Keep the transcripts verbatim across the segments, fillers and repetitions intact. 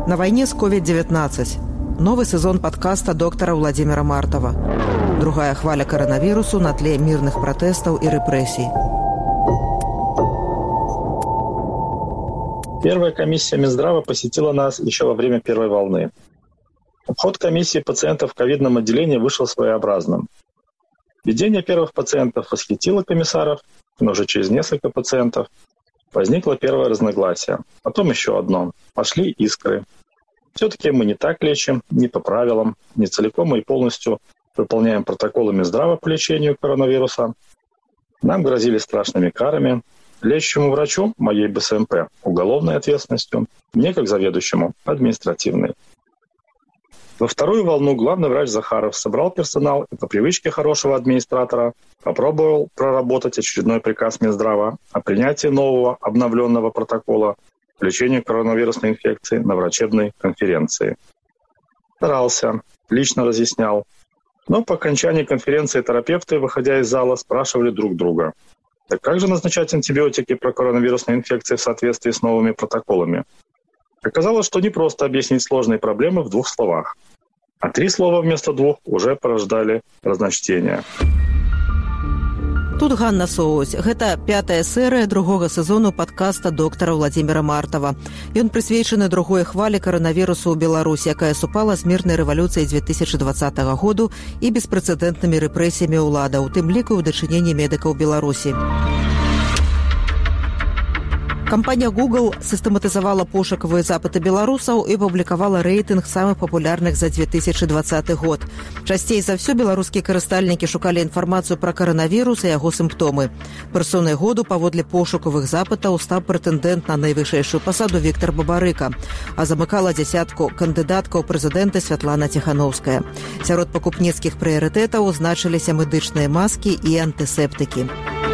На войне с ковид девятнадцать. Новый сезон подкаста доктора Владимира Мартова. Другая хваля коронавирусу на тле мирных протестов и репрессий. Первая комиссия Минздрава посетила нас еще во время первой волны. Обход комиссии пациентов в ковидном отделении вышел своеобразным. Введение первых пациентов восхитило комиссаров, но уже через несколько пациентов возникло первое разногласие. Потом еще одно. Пошли искры. Все-таки мы не так лечим, не по правилам, не целиком и полностью выполняем протоколы Минздрава по лечению коронавируса. Нам грозили страшными карами. Лечащему врачу, моей бэ эс эм пэ, уголовной ответственностью, мне, как заведующему, административной. Во вторую волну главный врач Захаров собрал персонал и по привычке хорошего администратора попробовал проработать очередной приказ Минздрава о принятии нового обновленного протокола по лечению коронавирусной инфекции на врачебной конференции. Старался, лично разъяснял. Но по окончании конференции терапевты, выходя из зала, спрашивали друг друга: так как же назначать антибиотики про коронавирусные инфекции в соответствии с новыми протоколами? Оказалось, что не просто объяснить сложные проблемы в двух словах. А три слова вместо двух уже порождали разночтения. Тут Ганна Соусь. Гэта пятая серыя другога сезону падкаста доктара Владимира Мартова. Ён прысвечаны другой хвалі каранавірусу ў Беларусі, якая супала з мірнай рэвалюцыяй две тысячи двадцатого году і беспрэцэдэнтнымі рэпрэсіямі ўлада, у тым ліку ў дачыненні медыкаў Беларусі. Кампанія Google сістэматызавала пошукавыя запыты беларусаў і публікавала рэйтынг самых папулярных за две тысячи двадцаты год. Часцей за ўсё беларускія карыстальнікі шукалі інфармацыю пра каранавірус і яго сімптомы. Персонай году паводле пошукавых запытаў стаў прэтэндэнт на найвышэйшую пасаду Віктор Бабарыка, а замыкала дзясятку кандыдаткаў прэзідэнта Святлана Ціханаўская. Сярод пакупніцкіх прыярытэтаў значыліся медычныя маскі і антысептыкі.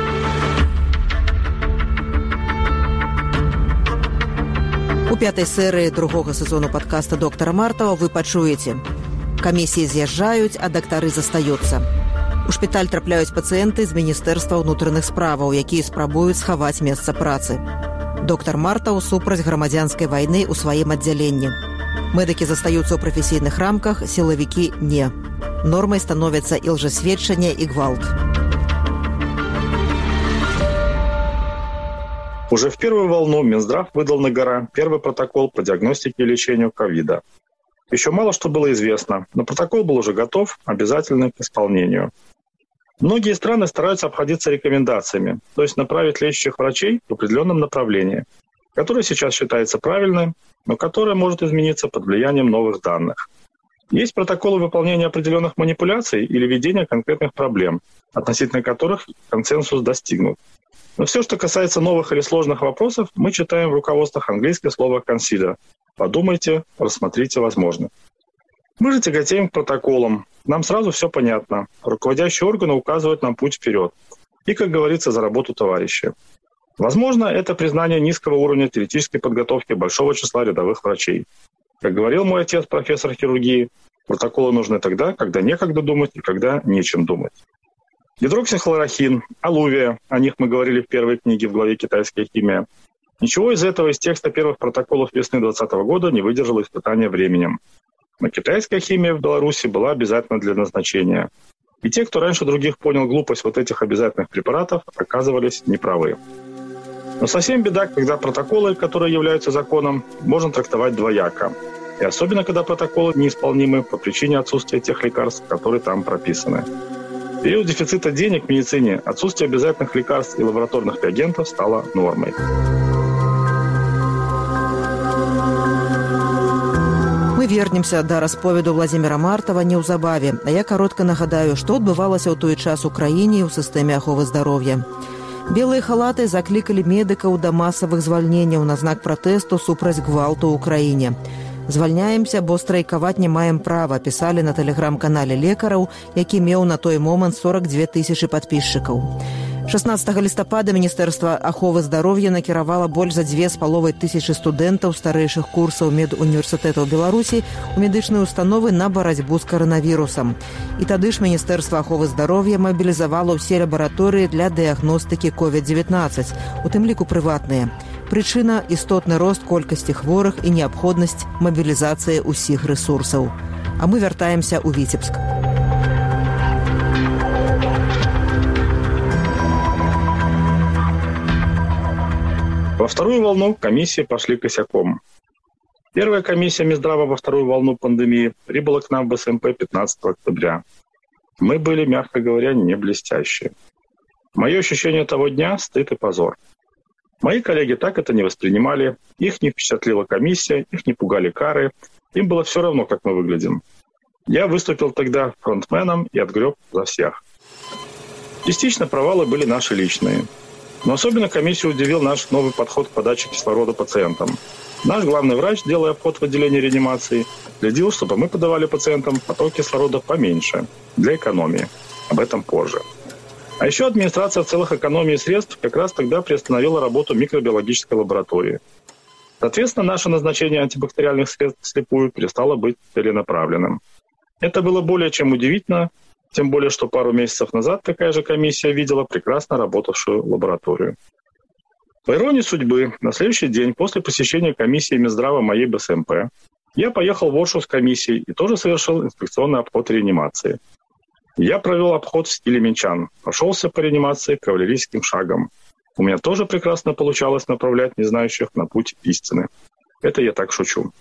У пятай серыі другога сезону падкаста доктара Мартова вы пачуеце: камісіі з'язджаюць, а дактары застаюцца. У шпіталь трапляюць пацыенты з Міністэрства ўнутраных справаў, якія спрабуюць схаваць месца працы. Доктар Мартаў супраць грамадзянскай вайны ў сваім аддзяленні. Медыкі застаюцца ў прафесійных рамках, сілавікі не. Нормай становяцца і лжасведчанне, і гвалт. Уже в первую волну Минздрав выдал на гора первый протокол по диагностике и лечению ковида. Еще мало что было известно, но протокол был уже готов, обязательный к исполнению. Многие страны стараются обходиться рекомендациями, то есть направить лечащих врачей в определенном направлении, которое сейчас считается правильным, но которое может измениться под влиянием новых данных. Есть протоколы выполнения определенных манипуляций или ведения конкретных проблем, относительно которых консенсус достигнут. Но все, что касается новых или сложных вопросов, мы читаем в руководствах английское слово «consider». Подумайте, рассмотрите возможно. Мы же тяготеем к протоколам. Нам сразу все понятно. Руководящие органы указывают нам путь вперед. И, как говорится, за работу товарищи. Возможно, это признание низкого уровня теоретической подготовки большого числа рядовых врачей. Как говорил мой отец, профессор хирургии, протоколы нужны тогда, когда некогда думать и когда нечем думать. Гидроксихлорохин, алувия, о них мы говорили в первой книге в главе «Китайская химия». Ничего из этого из текста первых протоколов весны двадцатого года не выдержало испытания временем. Но китайская химия в Беларуси была обязательна для назначения. И те, кто раньше других понял глупость вот этих обязательных препаратов, оказывались неправы. Но совсем беда, когда протоколы, которые являются законом, можно трактовать двояко. И особенно, когда протоколы неисполнимы по причине отсутствия тех лекарств, которые там прописаны. В период дефицита денег в медицине отсутствие обязательных лекарств и лабораторных реагентов стало нормой. Мы вернемся да расповеду Владимира Мартова неўзабаве, а я каротка нагадаю, што адбывалася ў той час у краіне і ў сістэме аховы здароўя. Белыя халаты заклікалі медыкаў да масавых звальненняў на знак пратэсту супраць гвалту ў краіне. «Звальняемся, бо страйкаваць не маем права», пісалі на тэлеграм-канале лекараў, які меў на той момант сорок две тысячы падпісчыкаў. шаснаццатага лістапада Міністэрства аховы здароўя накіравала больш за дзве з паловай тысячы студэнтаў старэйшых курсаў медуніверсітэтаў Беларусі ў медычныя установы на барацьбу з каранавірусам. І тады ж Міністэрства аховы здароўя мабілізавала ўсе лабараторыі для дыягностыкі ковід дзевятнаццаць, у тым ліку прыватныя. Прычына – істотны рост колькасці хворых і неабходнасць мабілізацыі ўсіх рэсурсаў. А мы вяртаемся ў Віцебск. Во вторую волну комиссии пошли косяком. Первая комиссия Минздрава во вторую волну пандемии прибыла к нам в БСМП пятнадцатого октября. Мы были, мягко говоря, не блестящие. Мое ощущение того дня – стыд и позор. Мои коллеги так это не воспринимали, их не впечатлила комиссия, их не пугали кары, им было все равно, как мы выглядим. Я выступил тогда фронтменом и отгреб за всех. Частично провалы были наши личные. Но особенно комиссию удивил наш новый подход к подаче кислорода пациентам. Наш главный врач, делая обход в отделении реанимации, следил, чтобы мы подавали пациентам поток кислорода поменьше, для экономии. Об этом позже. А еще администрация в целых экономии средств как раз тогда приостановила работу микробиологической лаборатории. Соответственно, наше назначение антибактериальных средств вслепую перестало быть целенаправленным. Это было более чем удивительно, тем более, что пару месяцев назад такая же комиссия видела прекрасно работавшую лабораторию. По иронии судьбы, на следующий день после посещения комиссии Минздрава моей БСМП я поехал в Оршу с комиссией и тоже совершил инспекционный обход реанимации. Я провел обход в стиле минчан, прошелся по реанимации кавалерийским шагом. У меня тоже прекрасно получалось направлять незнающих на путь истины. Это я так шучу.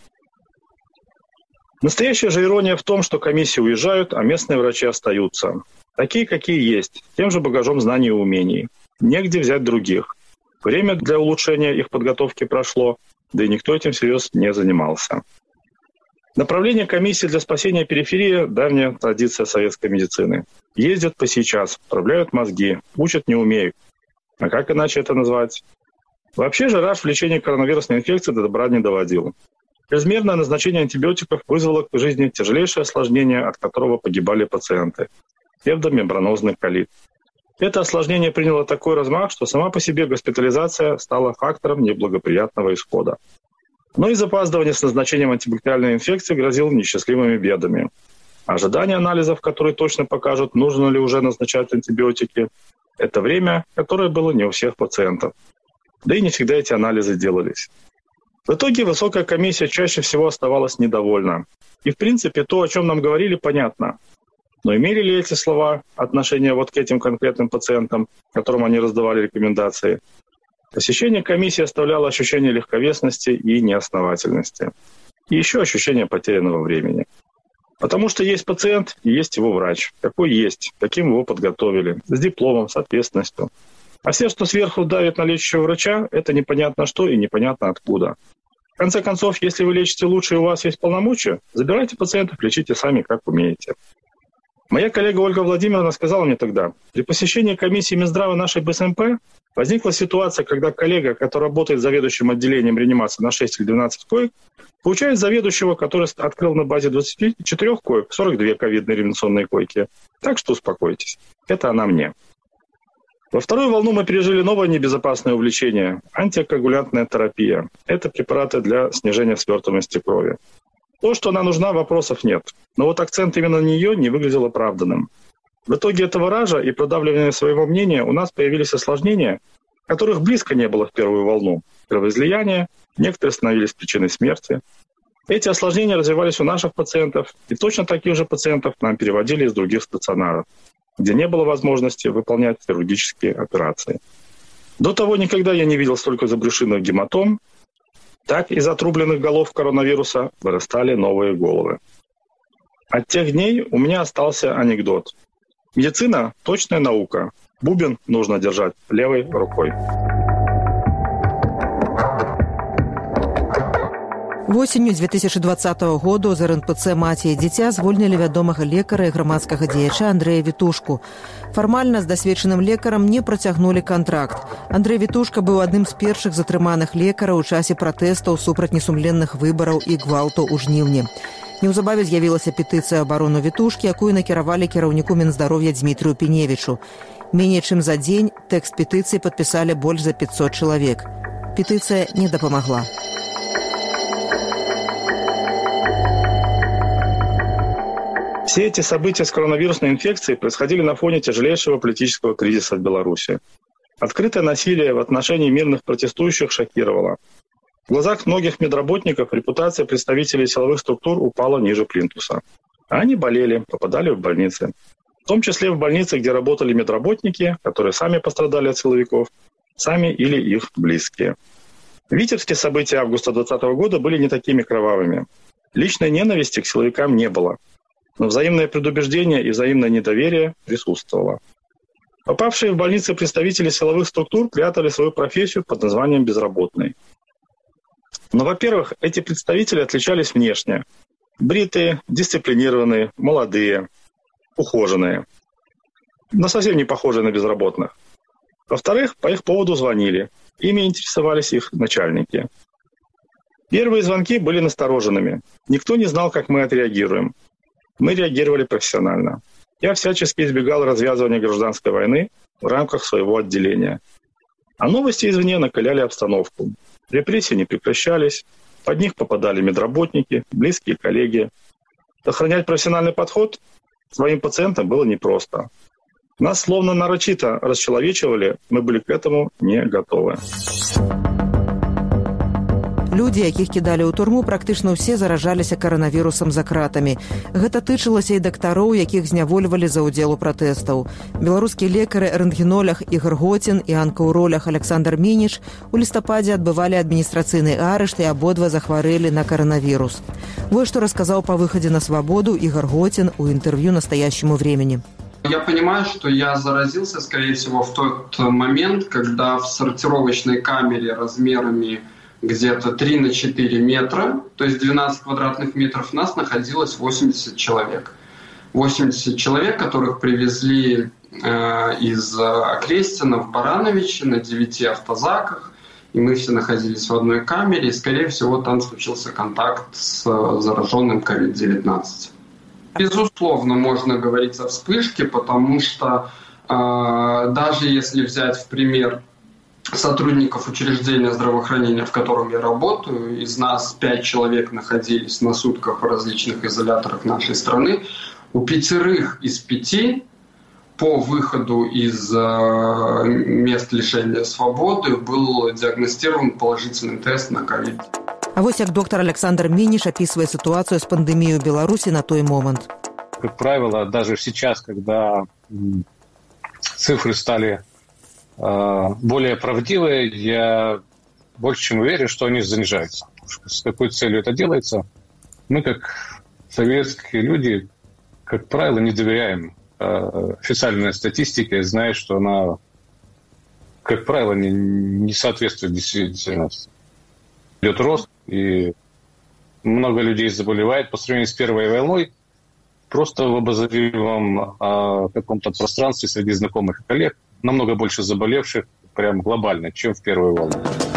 Настоящая же ирония в том, что комиссии уезжают, а местные врачи остаются. Такие, какие есть, тем же багажом знаний и умений. Негде взять других. Время для улучшения их подготовки прошло, да и никто этим всерьез не занимался. Направление комиссии для спасения периферии – давняя традиция советской медицины. Ездят по сейчас, вправляют мозги, учат не умеют. А как иначе это назвать? Вообще же Раш в лечении коронавирусной инфекции до добра не доводил. Чрезмерное назначение антибиотиков вызвало к жизни тяжелейшее осложнение, от которого погибали пациенты – псевдомембранозный колит. Это осложнение приняло такой размах, что сама по себе госпитализация стала фактором неблагоприятного исхода. Но и запаздывание с назначением антибактериальной инфекции грозило несчастливыми бедами. Ожидание анализов, которые точно покажут, нужно ли уже назначать антибиотики, это время, которое было не у всех пациентов. Да и не всегда эти анализы делались. В итоге высокая комиссия чаще всего оставалась недовольна. И в принципе то, о чем нам говорили, понятно. Но имели ли эти слова отношение вот к этим конкретным пациентам, которым они раздавали рекомендации? Посещение комиссии оставляло ощущение легковесности и неосновательности. И еще ощущение потерянного времени. Потому что есть пациент и есть его врач. Какой есть, каким его подготовили, с дипломом, с ответственностью. А все, что сверху давит на лечащего врача, это непонятно что и непонятно откуда. В конце концов, если вы лечите лучше и у вас есть полномочия, забирайте пациентов, лечите сами, как умеете. Моя коллега Ольга Владимировна сказала мне тогда, при посещении комиссии Минздрава нашей БСМП возникла ситуация, когда коллега, который работает заведующим отделением реанимации на шесть или двенадцать коек, получает заведующего, который открыл на базе двадцати четырёх коек сорок две ковидные реанимационные койки. Так что успокойтесь. Это она мне. Во вторую волну мы пережили новое небезопасное увлечение – антикоагулянтная терапия. Это препараты для снижения свертываемости крови. То, что она нужна, вопросов нет. Но вот акцент именно на нее не выглядел оправданным. В итоге этого ража и продавливания своего мнения у нас появились осложнения, которых близко не было в первую волну. Кровоизлияние, некоторые становились причиной смерти. Эти осложнения развивались у наших пациентов, и точно таких же пациентов нам переводили из других стационаров, где не было возможности выполнять хирургические операции. До того никогда я не видел столько забрюшинных гематом, так из отрубленных голов коронавируса вырастали новые головы. От тех дней у меня остался анекдот. Медицина – точная наука. Бубен нужно держать левой рукой. Восенню две тысячи двадцатого году з эр эн пэ цэ «Маці і дзіця» звольнілі вядомага лекара і грамадскага дзеяча Андрэя Вітушку. Фармальна з дасведчаным лекарам не працягнулі кантракт. Андрэй Вітушка быў адным з першых затрыманых лекараў у часе пратэстаў супраць несумленных выбараў і гвалту ў жніўні. Неўзабаве з'явілася петыцыя абарону Вітушкі, якую накіравалі кіраўніку Мінздароўя Дзмітрыю Піневічу. Меней чым за дзень тэкст петыцыі падпісалі больш за пятьсот чалавек. Петыцыя не дапамагла. Все эти события с коронавирусной инфекцией происходили на фоне тяжелейшего политического кризиса в Беларуси. Открытое насилие в отношении мирных протестующих шокировало. В глазах многих медработников репутация представителей силовых структур упала ниже плинтуса. А они болели, попадали в больницы. В том числе в больницы, где работали медработники, которые сами пострадали от силовиков, сами или их близкие. Витебские события августа двадцатого года были не такими кровавыми. Личной ненависти к силовикам не было. Но взаимное предубеждение и взаимное недоверие присутствовало. Попавшие в больницы представители силовых структур прятали свою профессию под названием «безработный». Но, во-первых, эти представители отличались внешне. Бритые, дисциплинированные, молодые, ухоженные. Но совсем не похожие на безработных. Во-вторых, по их поводу звонили. Ими интересовались их начальники. Первые звонки были настороженными. Никто не знал, как мы отреагируем. Мы реагировали профессионально. Я всячески избегал развязывания гражданской войны в рамках своего отделения. А новости извне накаляли обстановку. Репрессии не прекращались, под них попадали медработники, близкие коллеги. Сохранять профессиональный подход своим пациентам было непросто. Нас словно нарочито расчеловечивали, мы были к этому не готовы. Людзі, якіх кідалі ў турму, практычна ўсе заражаліся каранавірусам за кратамі. Гэта тычылася і дактароў, якіх знявольвалі за ўдзел у пратэстаў. Беларускія лекары рэнтгенолог Ігор Готін і анкаўролог Александр Мініч у лістападзе адбывалі адміністрацыйны арышт і абодва захварэлі на каранавірус. Вось што расказаў па выхадзе на свабоду Ігор Готін у интервью «Настоящему времени». Я понимаю, что я заразился, скорее всего, в тот момент, когда в сортировочной камере размерами где-то три на четыре метра, то есть двенадцать квадратных метров, нас находилось восемьдесят человек. восемьдесят человек, которых привезли э, из Окрестина в Барановичи на девяти автозаках, и мы все находились в одной камере, и, скорее всего, там случился контакт с зараженным ковид девятнадцать. Безусловно, можно говорить о вспышке, потому что э, даже если взять в пример сотрудников учреждения здравоохранения, в котором я работаю, из нас пять человек находились на сутках в различных изоляторах нашей страны. У пятерых из пяти по выходу из э, мест лишения свободы был диагностирован положительный тест на ковид. А вось як доктор Александр Мініш описывае ситуацию с пандемией в Беларуси на той момент. Как правило, даже сейчас, когда цифры стали более правдивые, я больше чем уверен, что они занижаются. С какой целью это делается? Мы, как советские люди, как правило, не доверяем официальной статистике, зная, что она, как правило, не, не соответствует действительности. Идет рост, и много людей заболевает по сравнению с первой волной. Просто в обозримом каком-то пространстве среди знакомых и коллег намного больше заболевших, прям глобально, чем в первую волну.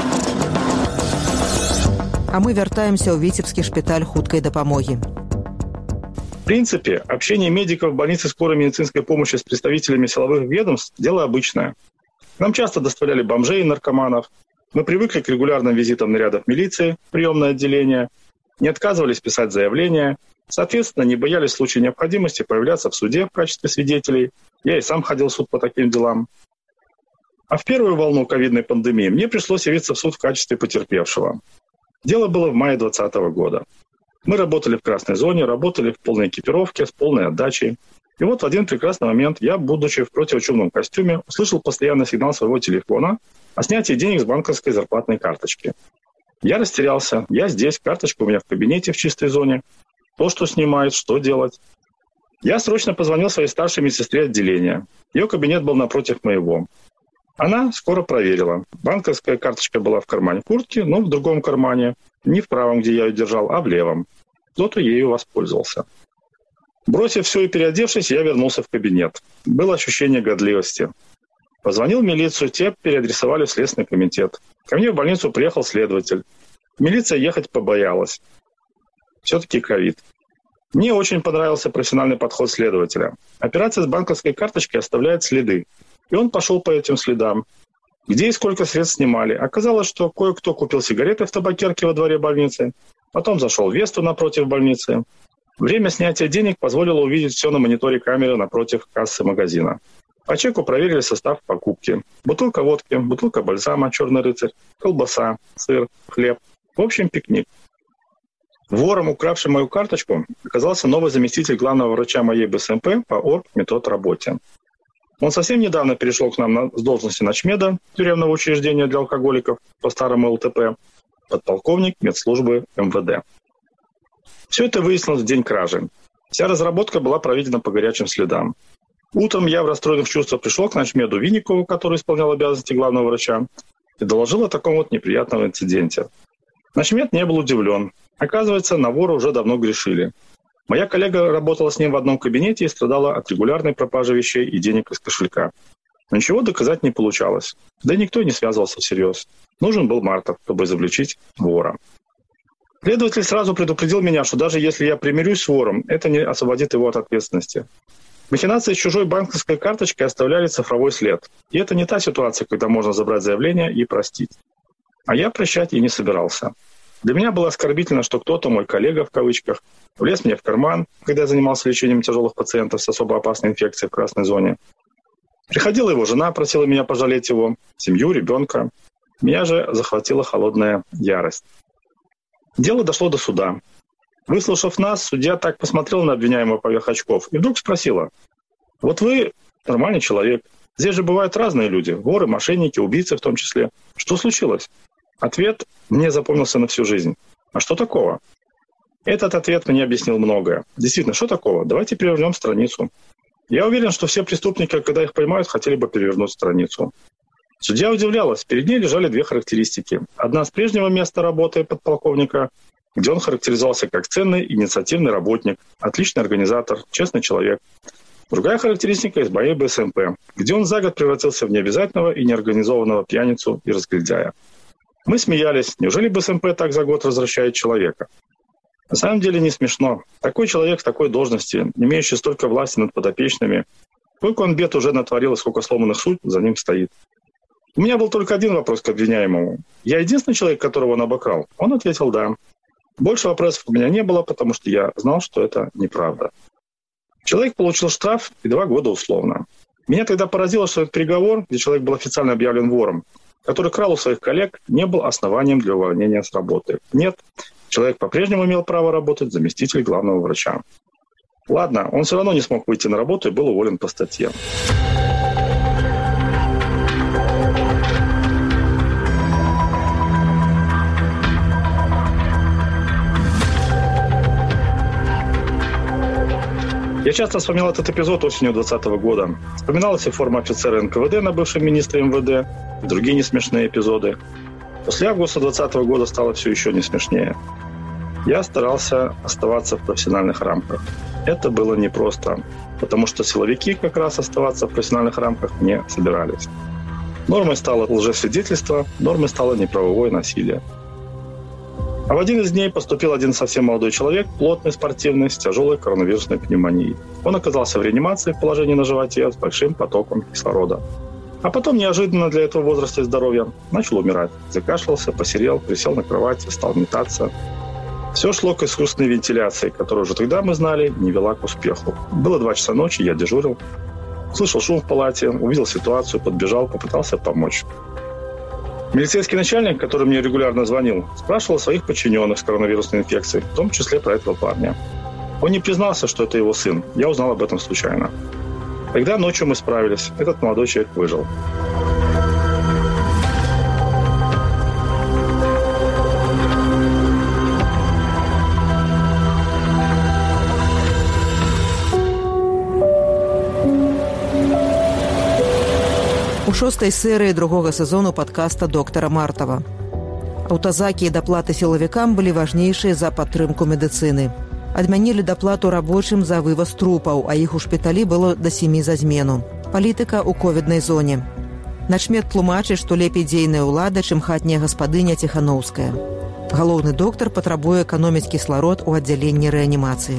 А мы вяртаемся ў Віцебскі шпіталь хуткай дапамогі. В принципе, общение медиков в больнице скорой медицинской помощи с представителями силовых ведомств – дело обычное. Нам часто доставляли бомжей и наркоманов. Мы привыкли к регулярным визитам нарядов милиции в приемное отделение, не отказывались писать заявления, соответственно, не боялись в случае необходимости появляться в суде в качестве свидетелей. Я и сам ходил в суд по таким делам. А в первую волну ковидной пандемии мне пришлось явиться в суд в качестве потерпевшего. Дело было в мае двадцатого года. Мы работали в красной зоне, работали в полной экипировке, с полной отдачей. И вот в один прекрасный момент я, будучи в противочумном костюме, услышал постоянный сигнал своего телефона о снятии денег с банковской зарплатной карточки. Я растерялся. Я здесь, карточка у меня в кабинете в чистой зоне. То, что снимают, что делать. Я срочно позвонил своей старшей медсестре отделения. Ее кабинет был напротив моего. Она скоро проверила. Банковская карточка была в кармане куртки, но в другом кармане. Не в правом, где я ее держал, а в левом. Кто-то ею воспользовался. Бросив все и переодевшись, я вернулся в кабинет. Было ощущение годливости. Позвонил в милицию, те переадресовали в Следственный комитет. Ко мне в больницу приехал следователь. Милиция ехать побоялась. Все-таки ковид. Мне очень понравился профессиональный подход следователя. Операция с банковской карточкой оставляет следы. И он пошел по этим следам. Где и сколько средств снимали. Оказалось, что кое-кто купил сигареты в табакерке во дворе больницы. Потом зашел в Весту напротив больницы. Время снятия денег позволило увидеть все на мониторе камеры напротив кассы магазина. По чеку проверили состав покупки. Бутылка водки, бутылка бальзама «Черный рыцарь», колбаса, сыр, хлеб. В общем, пикник. Вором, укравшим мою карточку, оказался новый заместитель главного врача моей БСМП по оргметодработе. Он совсем недавно перешел к нам на, с должности начмеда тюремного учреждения для алкоголиков по старому ЛТП, подполковник медслужбы МВД. Все это выяснилось в день кражи. Вся разработка была проведена по горячим следам. Утром я в расстроенных чувствах пришел к начмеду Винникову, который исполнял обязанности главного врача, и доложил о таком вот неприятном инциденте. Начмед не был удивлен. Оказывается, на вора уже давно грешили. Моя коллега работала с ним в одном кабинете и страдала от регулярной пропажи вещей и денег из кошелька. Но ничего доказать не получалось. Да и никто не связывался всерьез. Нужен был Мартов, чтобы изобличить вора. Следователь сразу предупредил меня, что даже если я примирюсь с вором, это не освободит его от ответственности. Махинации с чужой банковской карточкой оставляли цифровой след. И это не та ситуация, когда можно забрать заявление и простить. А я прощать и не собирался. Для меня было оскорбительно, что кто-то, мой коллега в кавычках, влез мне в карман, когда я занимался лечением тяжелых пациентов с особо опасной инфекцией в красной зоне. Приходила его жена, просила меня пожалеть его, семью, ребенка. Меня же захватила холодная ярость. Дело дошло до суда. Выслушав нас, судья так посмотрел на обвиняемого поверх очков и вдруг спросила: «Вот вы нормальный человек. Здесь же бывают разные люди. Воры, мошенники, убийцы в том числе. Что случилось?» Ответ мне запомнился на всю жизнь. А что такого? Этот ответ мне объяснил многое. Действительно, что такого? Давайте перевернем страницу. Я уверен, что все преступники, когда их поймают, хотели бы перевернуть страницу. Судья удивлялась. Перед ней лежали две характеристики. Одна с прежнего места работы подполковника, где он характеризовался как ценный, инициативный работник, отличный организатор, честный человек. Другая характеристика из моей БСМП, где он за год превратился в необязательного и неорганизованного пьяницу и разгильдяя. Мы смеялись. Неужели БСМП так за год возвращает человека? На самом деле не смешно. Такой человек в такой должности, имеющий столько власти над подопечными, сколько он бед уже натворил и сколько сломанных судеб за ним стоит. У меня был только один вопрос к обвиняемому. Я единственный человек, которого он обокрал? Он ответил «да». Больше вопросов у меня не было, потому что я знал, что это неправда. Человек получил штраф и два года условно. Меня тогда поразило, что этот приговор, где человек был официально объявлен вором, который крал у своих коллег, не был основанием для увольнения с работы. Нет, человек по-прежнему имел право работать заместитель главного врача. Ладно, он все равно не смог выйти на работу и был уволен по статье. Я часто вспоминал этот эпизод осенью двадцатого года. Вспоминалась и форма офицера эн ка вэ дэ на бывшем министре эм вэ дэ, и другие несмешные эпизоды. После августа двадцатого года стало все еще не смешнее. Я старался оставаться в профессиональных рамках. Это было непросто, потому что силовики как раз оставаться в профессиональных рамках не собирались. Нормой стало лжесвидетельство, нормой стало неправовое насилие. А в один из дней поступил один совсем молодой человек, плотный, спортивный, с тяжелой коронавирусной пневмонией. Он оказался в реанимации в положении на животе с большим потоком кислорода. А потом, неожиданно для этого возраста и здоровья, начал умирать. Закашлялся, посерел, присел на кровати, стал метаться. Все шло к искусственной вентиляции, которую уже тогда мы знали, не вела к успеху. Было два часа ночи, я дежурил. Слышал шум в палате, увидел ситуацию, подбежал, попытался помочь. Милицейский начальник, который мне регулярно звонил, спрашивал своих подчиненных с коронавирусной инфекцией, в том числе про этого парня. Он не признался, что это его сын. Я узнал об этом случайно. Тогда ночью мы справились. Этот молодой человек выжил. У шостай серыі другога сезону падкаста доктара Мартава. Аўтазакі і даплаты сілавікам былі важнейшыя за падтрымку медыцыны. Адмянілі даплату рабочым за вываз трупаў, а іх у шпіталі было да сямі за змену. Палітыка ў ковіднай зоне. Начмед тлумачыць, што лепей дзейная ўлада, чым хатняя гаспадыня Ціханаўская. Галоўны доктар патрабуе эканоміць кісларод у аддзяленні рэанімацыі.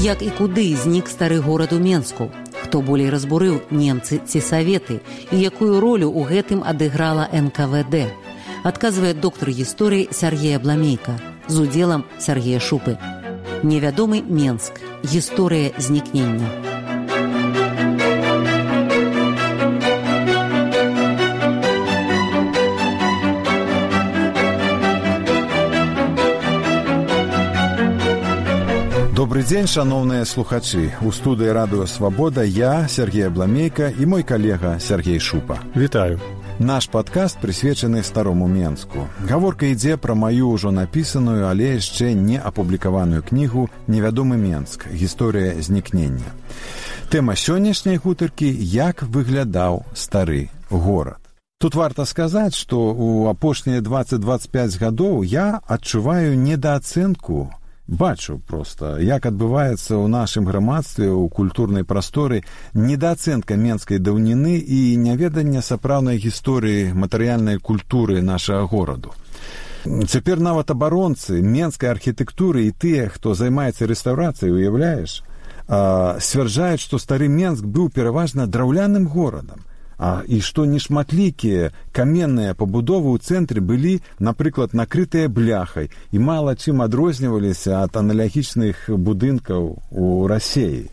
Як і куды знік стары горад у Менску? Хто болей разбурыў, немцы ці саветы? І якую ролю ў гэтым адыграла эн ка вэ дэ? Адказвае доктар гісторыі Сяргей Абламейка з удзелам Сяргея Шупы. Невядомы Менск. Гісторыя знікнення. Добрый дзень, шановныя слухачы. У студыі радыё «Свабода» я, Сяргей Абламейка, і мой калега Сяргей Шупа. Вітаю. Наш падкаст прысвечаны старому Менску. Гаворка ідзе пра маю ўжо напісаную, але яшчэ не апублікаваную кнігу «Невядомы Менск. Гісторыя знікнення». Тэма сённяшняй гутаркі – як выглядаў стары горад. Тут варта сказаць, што ў апошнія дваццаць - дваццаць пяць гадоў я адчуваю недаацэнку, бачу проста, як адбываецца ў нашым грамадстве, у культурнай прасторы недаацэнка менскай даўніны і няведанне сапраўднай гісторыі матэрыяльнай культуры нашага гораду. Цяпер нават абаронцы менскай архітэктуры і тыя, хто займаецца рэстаўрацыяй, уяўляеш, сцвярджаюць, што стары Менск быў пераважна драўляным горадам. А, і што нешматлікія каменныя пабудовы ў цэнтры былі, напрыклад, накрытыя бляхай і мала чым адрозніваліся ад аналагічных будынкаў у Расеі.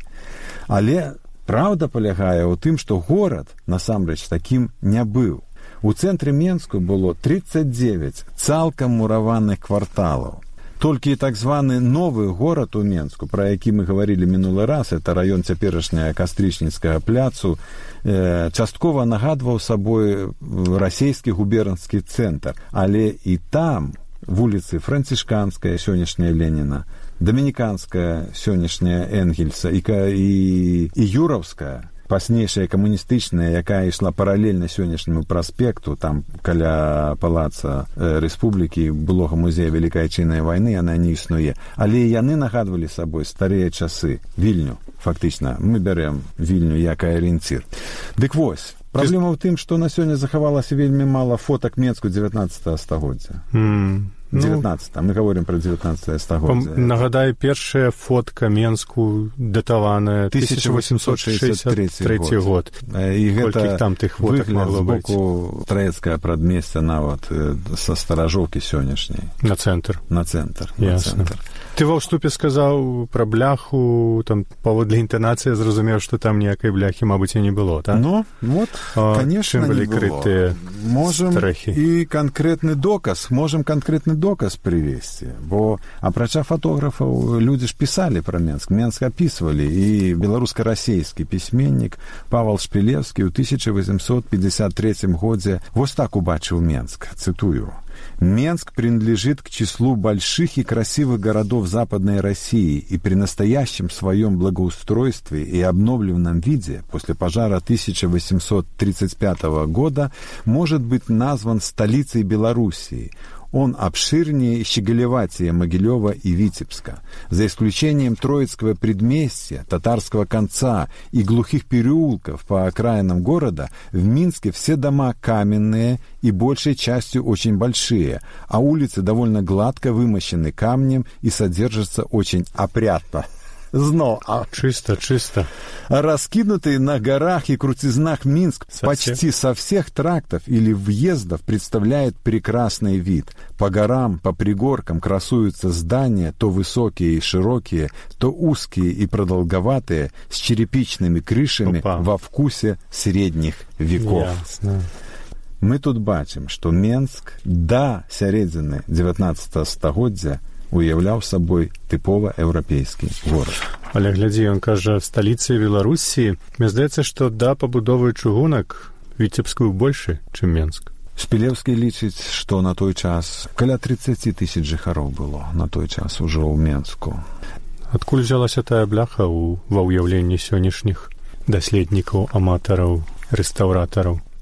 Але праўда палягае ў тым, што горад, насамрэч, такім не быў. У цэнтры Менску было тридцать девять цалкам мураваных кварталаў. Толькі так званы новы горад у Менску, пра які мы гаварылі мінулы раз, это раён цяперашняга Кастрычніцкага пляцу, э, часткова нагадваў сабой расійскі губернскі цэнтр, але і там вуліцы Францішканская, сённяшняя Леніна, Дамініканская, сённяшняя Энгельса і, і, і Юраўская, пазнейшая камуністычная, якая ішла паралельна сённяшняму праспекту, там каля палаца э, Рэспублікі, былога музея Вялікай Адчайнай вайны, яна не існуе. Але яны нагадвалі сабой старыя часы. Вільню, фактычна. Мы бярэм Вільню як арыенцір. Дык вось, праблема ў тым, што на сёння захавалася вельмі мала фотак Менску дзевятнаццатага стагоддзя. Mm. девятнадцатое. Мы говорим про девятнадцатое стагоддзе. Нагадай, першая фотка Менску датаваная тысяча восемьсот шестьдесят третий год. І гэта там тых фотак могло быць. Збоку траецкае прадмесце нават са старажоўкі сённяшняй. На цэнтр. На цэнтр. Ясна. Ты ва ўступе сказаў пра бляху, там паводле інтанацыі зразумеў, што там ніякай бляхі, мабыць, і не было, так? Ну, вот, конечно, не было. Можем страхі. І канкрэтны доказ, можем канкрэтны доказ прывесці, бо апрача фотографаў людзі ж пісалі пра Менск, Менск апісвалі, і беларуска-расейскі пісьменнік Павал Шпілевскі ў тысяча восемьсот пятьдесят третьем годзе вось так убачыў Менск, цитую: «Менск принадлежит к числу больших и красивых городов Западной России и при настоящем своем благоустройстве и обновленном виде после пожара тысяча восемьсот тридцать пятого года может быть назван столицей Белоруссии. Он обширнее Щеголеватия, Могилева и Витебска. За исключением Троицкого предместья, Татарского конца и глухих переулков по окраинам города, в Минске все дома каменные и большей частью очень большие, а улицы довольно гладко вымощены камнем и содержатся очень опрятно». Зно. А чисто, чисто. Раскинутый на горах и крутизнах Минск со почти всех? со всех трактов или въездов представляет прекрасный вид. По горам, по пригоркам красуются здания, то высокие и широкие, то узкие и продолговатые, с черепичными крышами Опа. во вкусе средних веков. Ясно. Мы тут бачым, што Менск да сярэдзіны дзевятнаццатага стагоддзя уяўляў сабой тыпова еўрапейскі горад. Але глядзі, ён кажа, сталіцай Беларусі. Мне здаецца, што да пабудовы чыгунак Віцебскую больше, чым Менск. Шпілеўскі лічыць, што на той час каля тридцать тысяч жыхароў было на той час ужо ў Менску. Адкуль взялася тая бляха ў, ва ўяўленні сённяшніх даследнікаў, аматараў, рэстаўратараў?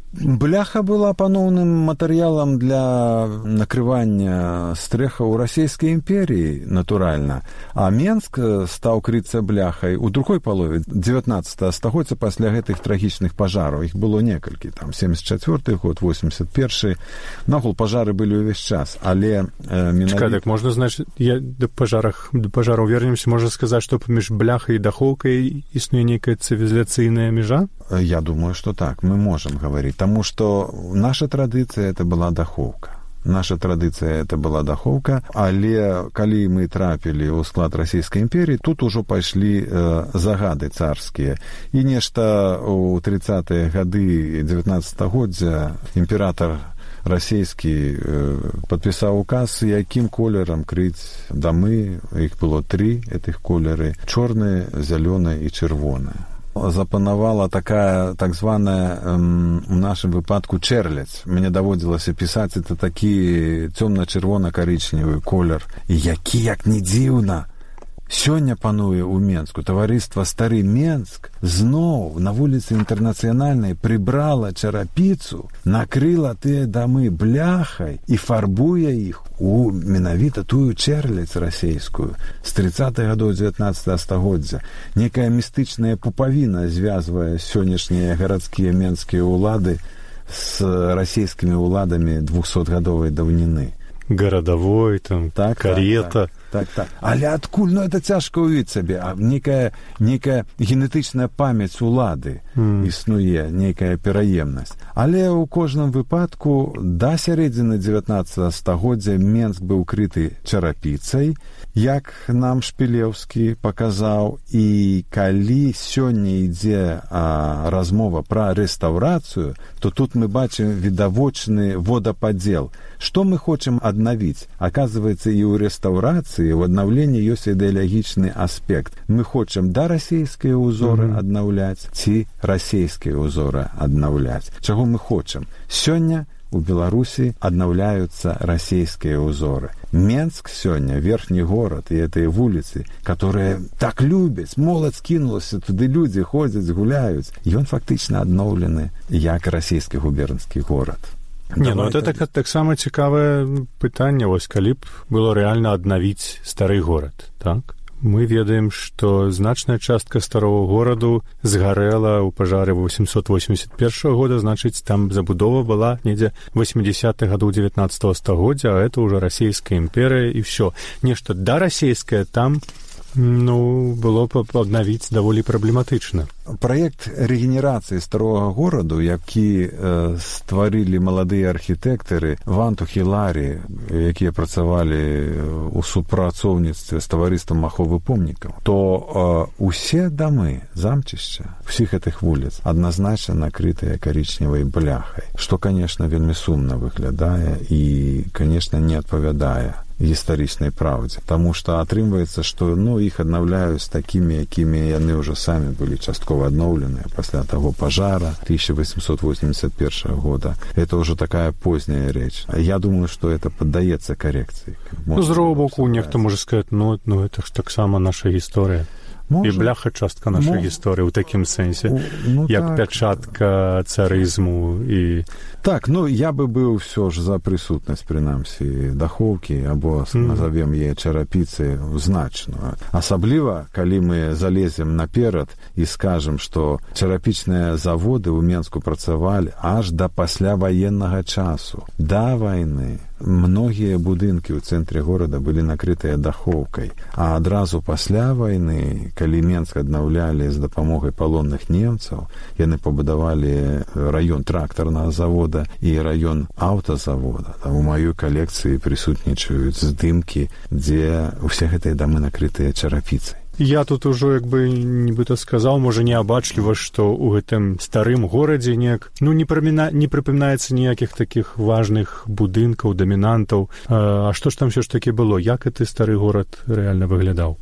Бляха была паноўным матэрыялам для накрывання стрэхаў расійскай імперіі, натуральна. А Менск стаў крыцца бляхай у другой палове дзевятнаццатага стагоддзя пасля гэтых трагічных пажараў. Іх было некалькі, там, семьдесят четвёрты год, восемьдесят первый. Нагул пажары былі ўвесь час, але... Э, менавіта... Чакай, так можна, значит, я да пажарах, да пажараў вернемся, можна сказаць, што паміж бляхай і дахоўкай існуе нейкая цывілізацыйная межа? Я думаю, что так, мы можем говорить. Потому что наша традиция это была дахоўка. Наша традыцыя это была дахоўка, але калі мы трапілі ў склад расійскай імперіі, тут ужо пайшлі э, загады царскія. І нешта ў тридцатыя гады дзевятнаццатага годдзя імператар расійскі э, падпісаў указ, якім колерам крыць дамы. Іх было тры гэтых колеры: чорныя, зялёныя і чырвоныя. Запанавала такая так званая эм, у нашым выпадку чэрлядзь. Мне даводзілася пісаць это такі цёмна-чырвона-карычневы колер. І які, як не дзіўна, сёння пануе ў Менску. Таварыства «Стары Менск» зноў на вуліцы Інтэрнацыянальнай прыбрала чарапіцу, накрыла тыя дамы бляхай і фарбуе іх у менавіта тую чэрлядзь расейскую з тридцатых гадоў дзевятнаццатага стагоддзя. Некая містычная пупавіна звязвае сённяшнія гарадскія менскія ўлады з расійскімі ўладамі двухсотгадовай даўніны. Гарадавой, там, так, карета. Так, так, так. Але адкуль? Ну, это цяжка ўявіць сабе. А некая, некая генетычная памяць улады mm. існуе, некая пераемнасць. Але ў кожным выпадку да сярэдзіны дзевятнаццатага стагоддзя Менск быў крыты чарапіцай, як нам Шпілеўскі паказаў. І калі сёння ідзе а, размова пра рэстаўрацыю, то тут мы бачым відавочны водападзел. Што мы хочам аднавіць? Аказваецца, і ў рэстаўрацыі, у аднаўленні ёсць ідэалагічны аспект. Мы хочам да расійскія ўзоры mm-hmm. аднаўляць ці расійскія ўзоры аднаўляць. Чаго мы хочам? Сёння у Беларусі аднаўляюцца расійскія ўзоры. Менск сёння, верхні горад і гэтыя вуліцы, которые так любяць, моладзь кінулася, туды людзі ходзяць, гуляюць. Ён фактычна адноўлены як расійскі губернскі горад. Не, ну это так, таксама цікавае пытанне, вось калі б было рэальна аднавіць стары горад, так? Мы ведаем, што значная частка старого гораду згарэла ў пажары восемьсот восемьдесят первого года, значыць, там забудова была недзе восьмидесятых гадоў дзевятнаццатага стагоддзя, а это ўжо расійская імперыя і ўсё. Нешта да расійскае там, ну, было б аднавіць даволі праблематычна. Праект рэгенерацыі старога гораду, які э, стварылі маладыя архітэктары Ванту Хіларі, якія працавалі ў супрацоўніцтве з таварыствам аховы помнікаў, то э, усе дамы, замчышча ўсіх гэтых вуліц адназначна накрытыя карычневай бляхай, што, канешне, вельмі сумна выглядае і, канешне, не адпавядае гістарычнай праўдзе. Таму што атрымваецца, што ну, іх аднаўляюць такімі, якімі яны ўжо самі былі часткова адноўленыя пасля таго пажара тысяча восемьсот восемьдесят первого года. Это ўжо такая позняя рэч. Я думаю, што это паддаецца карэкцыі. Ну, з другого боку, нехто можа сказаць, ну, ну это ж таксама наша гісторыя. Можа. І бляха частка нашай гісторыі ў такім сэнсе, ну, як так, пячатка царызму і... Так, ну, я бы быў ўсё ж за прысутнасць, прынамсі, дахоўкі, або, mm. назовем яе чарапіцы, значную. Асабліва, калі мы залезем наперад і скажам, што чарапічныя заводы ў Менску працавалі аж да пасляваеннага часу, да вайны. Многія будынкі ў цэнтры горада былі накрытыя дахоўкай, а адразу пасля вайны, калі Менск аднаўлялі з дапамогай палонных немцаў, яны пабудавалі раён трактарнага завода і раён аўтазавода. Там у маёй калекцыі прысутнічаюць здымкі, дзе ўсе гэтыя дамы накрытыя чарапіцай. Я тут ужо, як бы, нібыта сказаў, можа, неабачліва, што ў гэтым старым горадзе неяк, ну, не, прыміна, не прыпамінаецца ніякіх такіх важных будынкаў, дамінантаў. А што ж там все ж такі было? Як гэты стары горад рэальна выглядаў?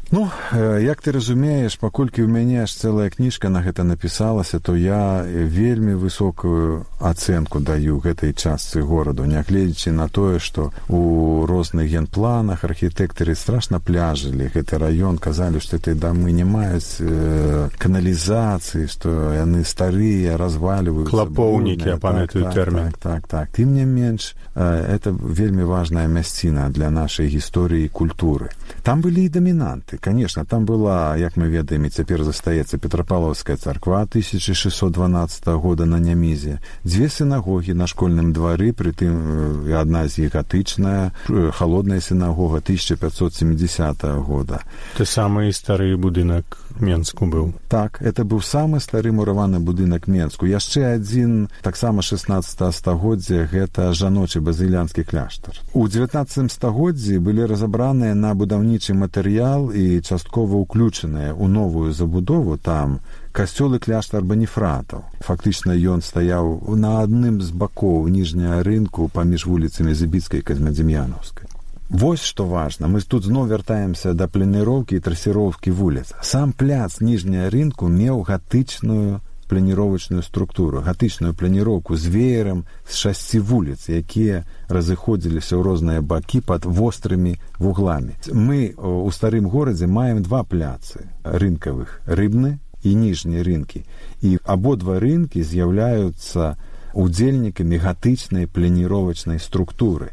Ну, як ты разумееш, паколькі ў мяне аж цэлая кніжка на гэта напісалася, то я вельмі высокую ацэнку даю гэтай частцы гораду, нягледзячы на тое, што у розных генпланах архітэктары страшна пляжылі гэты раён, казалі, што гэтыя дамы не маюць э, каналізацыі, што яны старыя, разваліваюцца. Клапоўнікі, я памятаю так, тэрмін. Так, так, так. Тым не менш, э, это вельмі важная мясціна для нашай гісторыі і культуры. Там былі і дамінанты. Конечно, там была, як мы ведаем, і цяпер застаецца Петропавлаўская царква тысяча шэсцьсот дванаццатага года на Нямізе, дзве сінагогі на школьным двары, прытым адна з іх гатычная, халодная сінагога тысяча пятьсот семидесятого года. Это самый стары будынак Менску быў. Так, это быў самы стары мураваны будынак Менску. Яшчэ адзін, таксама шэснаццатага стагоддзя, гэта жаночы базыльянскі кляштар. У дзевятнаццатым стагоддзі былі разабраныя на будаўнічы матэрыял і часткова ўключаныя ў новую забудову там касцёл і кляштар Баніфратаў. Фактычна ён стаяў на адным з бакоў ніжняга рынку паміж вуліцамі Зыбіцкай і Казьмадзім'янаўскай. Вось што важна, мы тут зноў вяртаемся да планіроўкі і трасіроўкі вуліц. Сам пляц ніжняга рынку меў гатычную планіровачную структуру, гатычную планіроўку з веерам з шасці вуліц, якія разыходзіліся ў розныя бакі пад вострымі вугламі. Мы у старым горадзе маем два пляцы рынкавых, рыбны і ніжні рынкі. І абодва рынкі з'яўляюцца удзельнікамі гатычнай планіровачнай структуры.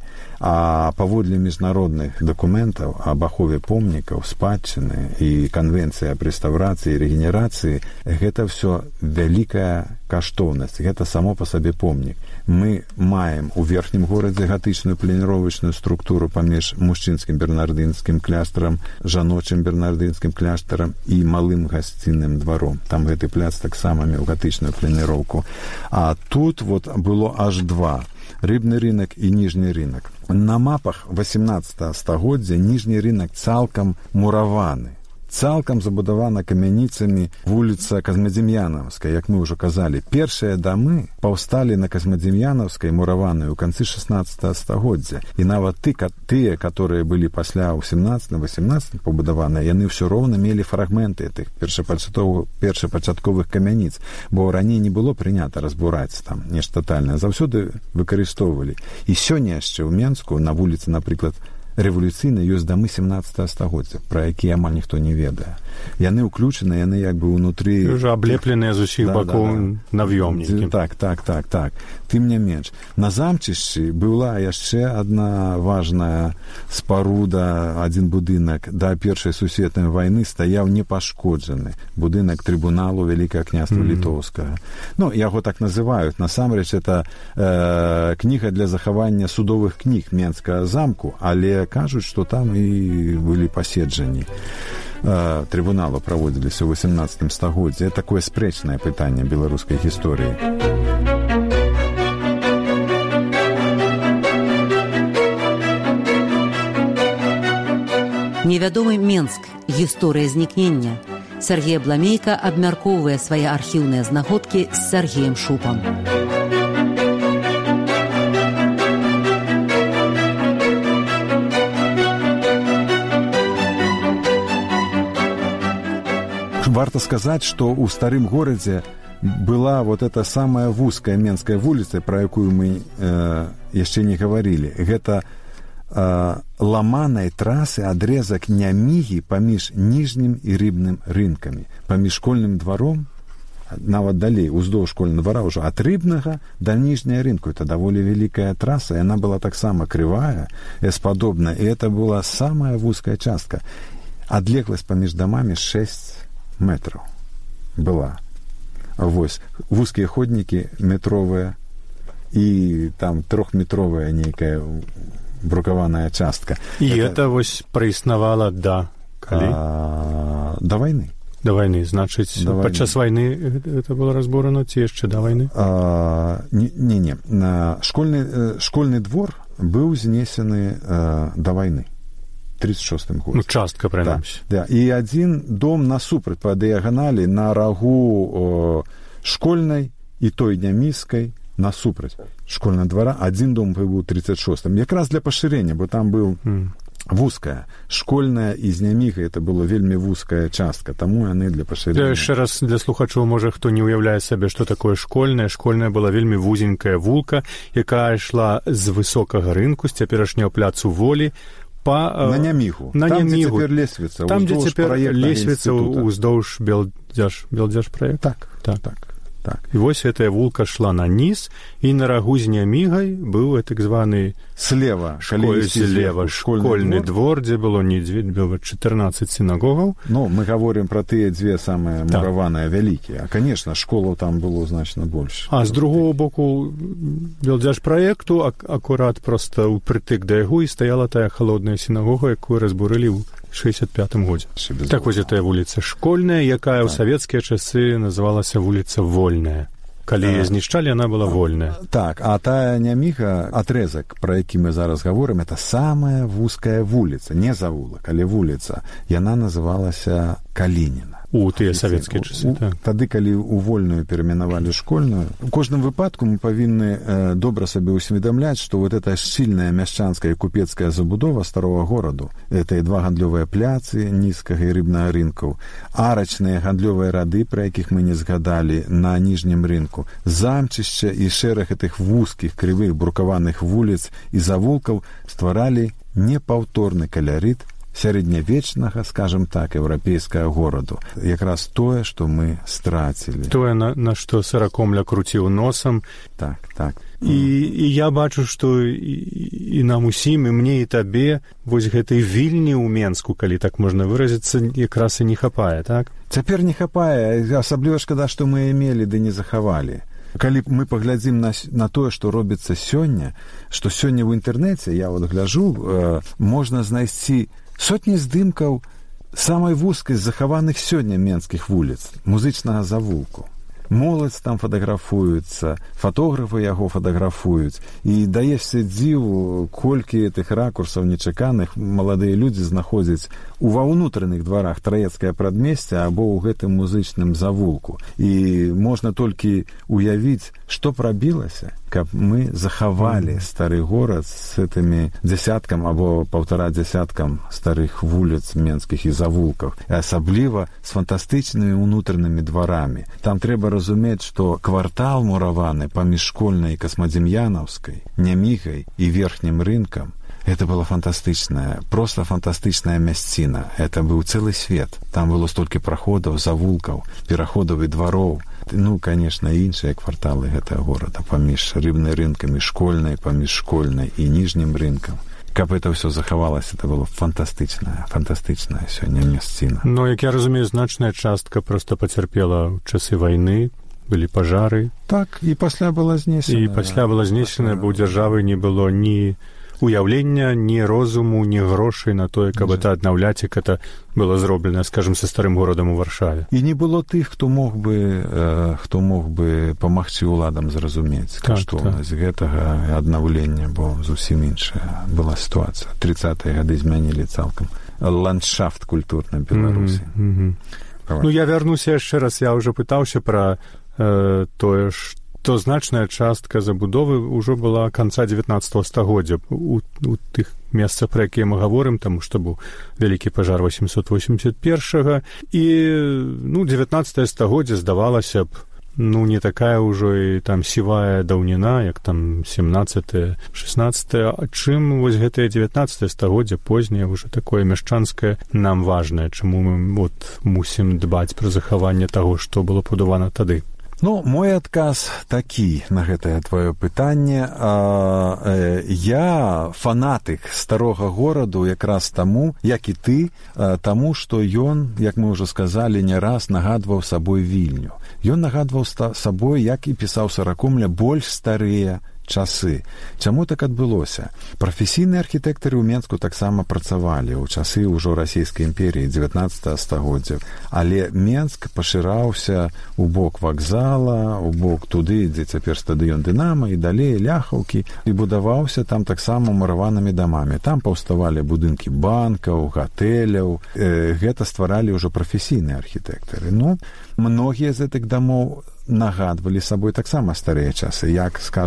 А паводле міжнародных дакументаў аб ахове помнікаў, спадчыны і канвенцыі аб рэстаўрацыі і рэгенерацыі, гэта ўсё вялікая каштоўнасць, гэта само па сабе помнік. Мы маем у верхнім горадзе гатычную планіровачную структуру паміж мужчынскім бернардынскім кляштарам, жаночым бернардынскім кляштарам і малым гасцінным дваром. Там гэты пляц таксама меў гатычную планіроўку. А тут вот было аж два. Рыбны рынок і ніжні рынок. На мапах восемнадцатага стагоддзя ніжні рынок цалкам мураваны. Цалкам забудавана камяніцамі вуліца Казьмадзім'янаўская, як мы ўжо казалі. Першыя дамы паўсталі на Казьмадзім'янаўскай мураванай у канцы шэснаццатага стагоддзя. І нават ты, тыя, которые былі пасля ў сямнаццатым-васемнаццатым пабудаваныя, яны ўсё роўна мелі фрагменты тых першапачатковых камяніц, бо раней не было прынята разбураць там нешта тотальнае. Заўсёды выкарыстоўвалі. І сёння яшчэ ў Менску на вуліцы, напрыклад, рэвалюцыйна ёсць дамы сямнаццатага стагоддзя, пра якія амаль ніхто не ведае. Яны ўключаны, яны як бы ўнутры... Уже аблепленыя з усіх да, бакоў да, да. навёмнікі. Так, так, так, так. Тым не менш. На замчышчы была яшчэ адна важная спаруда, адзін будынак да Першай сусветнай вайны стаяў непашкоджаны. Будынак трыбуналу Вялікага княства mm-hmm. літоўскага. Ну, яго так называюць. Насамрэч, это э, кніга для захавання судовых кніг Менскага замку, але кажуць, што там і былі паседжанні э, трыбуналу праводзіліся ў восемнаццатым стагоддзі. Это такое спрэчнае пытанне беларускай гісторыі. Невядомы Менск. Гісторыя знікнення. Сяргей Абламейка абмяркоўвае свае архіўныя знаходкі з Сяргеем Шупам. Варта сказаць, што ў старым горадзе была вот эта самая вузкая Менская вуліца, пра якую мы э, яшчэ не гаварылі. Гэта э, ламанай трасы адрезак Нямігі паміж ніжнім і рыбным рынкамі, паміж школьным дваром, нават далей, уздоўж школьнага двара ўжо ад рыбнага да ніжняга рынку. Это даволі вялікая траса, яна была таксама крывая, эспадобная, і это была самая вузкая частка. Адлегласць паміж дамамі шэсць метраў была. Вось, вузкія ходнікі метровыя і там трохметровая нейкая брукаваная частка. І это, это вось праіснавала да калі? А, да вайны. Да вайны, значыць, да падчас вайны это было разбурана ці яшчэ да вайны? Не-не, школьны, школьны двор быў знесены а, да вайны. тридцать шостым годзе. Ну, частка, прынамсі. Да, да. І адзін дом насупраць па дыяганалі на рагу о, школьнай і той Няміскай насупраць школьнага двара. Адзін дом быў тридцать шостым. Якраз для пашырення, бо там быў mm. вузкая. Школьная і зняміга это было вельмі вузкая частка, таму яны для пашырэння. Яшчэ раз для слухачоў, можа, хто не ўяўляе сабе, што такое школьная. Школьная была вельмі вузенькая вулка, якая ішла з высокага рынку, з цяперашняго пляцу Волі, па... На Нямігу. На там, Нямігу. Дзе цяпер лесвіца. Там, дзе цяпер лесвіца ўздоўж Белдзяж... Белдзяж праект? Так, так, так. Так. І вось гэтая вулка шла на низ, і на рагу з Нямігай быў так званы слева, школь, слева школьны, школьны двор, дзе было не дзве, было чатырнаццаць сінагогаў. Ну, мы говорим про тыя дзве самыя так. мураваныя вялікія. А, конечно, школаў там было значна больш. А з другого боку Белдзяж праекту акурат проста ўпрытык да яго і стаяла тая халодная сінагога, якую разбурылі ў шэсцьдзесят пятым годзе. Так вось гэтая вуліца школьная, якая так. ў савецкія часы называлася вуліца Вольная. Калі яе знішчалі, яна была вольная. Так, а тая Няміга, атрезак, пра які мы зараз гаворым, это самая вузкая вуліца, не завулак, але вуліца. Яна называлася Калініна. У тыя савецкія часы, так. Тады, калі ў вольную пераменавалі школьную, у кожным выпадку мы павінны э, добра сабе усведамляць, што вот эта шчыльная мяшчанская і купецкая забудова старога гораду, это і два гандлёвыя пляцы нізкага і рыбнага рынкаў, арачныя гандлёвыя рады, пра якіх мы не згадалі, на ніжнім рынку, замчышча і шэраг гэтых вузкіх, крывых, брукаваных вуліц і завулкаў стваралі непаўторны калярыт сярэднявечнага, скажем так, еўрапейскага гораду. Якраз тое, што мы страцілі. Тое, на, на што сыракомля круціў носам. Так, так. І, і я бачу, што і, і нам усім, і мне, і табе, вось гэтай вільні ў Менску, калі так можна выразіцца, якраз і не хапае, так? Цяпер не хапае, асабліва шкада, што мы мелі, ды не захавалі. Калі мы паглядзім на, на тое, што робіцца сёння, што сёння ў інтэрнэце, я вот гляджу, э, можна знайсці сотні здымкаў самай вузкай з захаваных сёння менскіх вуліц, музычнага завулку. Моладзь там фатаграфуецца, фатографы яго фатаграфуюць, і даешся дзіву, колькі гэтых ракурсаў нечаканых маладыя людзі знаходзяць ува ўнутраных дварах траецкае прадмесце або ў гэтым музычным завулку. І можна толькі уявіць, што прабілася, каб мы захавалі стары горад з гэтымі дзясяткам або паўтара дзясяткам старых вуліц менскіх і завулкаў, і асабліва з фантастычнымі ўнутранымі дварамі. Там трэба разумець, што квартал мураваны паміж школьнай і касмадзем'янаўскай, Нямігай і верхнім рынкам, это была фантастычная, просто фантастычная мясціна. Это быў цэлы свет. Там было столькі праходаў, завулкаў, пераходаў і двароў. Ну, конечно, і іншыя кварталы гэтага горада, паміж рыбнай рынкамі, школьнай, паміж школьнай і ніжнім рынкам. Каб это ўсё захавалася, это было фантастычная, фантастычная сёння мясціна. Ну, як я разумею, значная частка проста пацярпела ў часы вайны, былі пажары. Так, і пасля была знесена. І пасля была знесена, бо ў дзяржавы не было ні уяўлення, ні розуму, ні грошай на тое, каб это аднаўляць, як это было зроблена, скажем, са старым горадам у Варшаве. І не было тых, хто мог бы, э, хто мог бы памагчы ўладам зразумець так, каштоўнасць так. гэтага аднаўлення, бо зусім іншая была сітуацыя. трыццатыя гады змянілі цалкам ландшафт культурнай Беларусі. Mm -hmm. Ну, я вярнуся яшчэ раз, я ўжо пытаўся пра э, тое, што то значная частка забудовы ўжо была канца дзевятнаццатага стагоддзя у, у тых месцах, пра якія мы гаворым, таму што быў вялікі пажар восемьсот восемьдесят першага, і ну, дзевятнаццатае стагоддзе здавалася б, ну, не такая ўжо і там сівая даўніна, як там семнаццатае, шэснаццатае, а чым вось гэтае дзевятнаццатае стагоддзе познее ўжо такое мяшчанскае нам важнае, чаму мы вот мусім дбаць пра захаванне таго, што было пабудавана тады. Ну, мой адказ такі на гэтае твоё пытанне. А, э, я фанатык старога гораду якраз таму, як і ты, а, таму, што ён, як мы ўжо сказалі, не раз нагадваў сабой Вільню. Ён нагадваў сабой, як і пісаў Саракомля, больш старыя часы. Чаму так адбылося? Прафесійныя архітэктары ў Менску таксама працавалі ў часы ўжо расійскай імперіі дзевятнаццатага стагоддзя, але Менск пашыраўся у бок вакзала, у бок туды, дзе цяпер стадыён Дынама, і далей Ляхаўкі, і будаваўся там таксама мураванымі дамамі. Там паўставалі будынкі банкаў, гатэляў. Э, гэта стваралі ўжо прафесійныя архітэктары. Ну, многія з гэтых дамоў нагадвалі сабой таксама старыя часы, як, скажам, будынак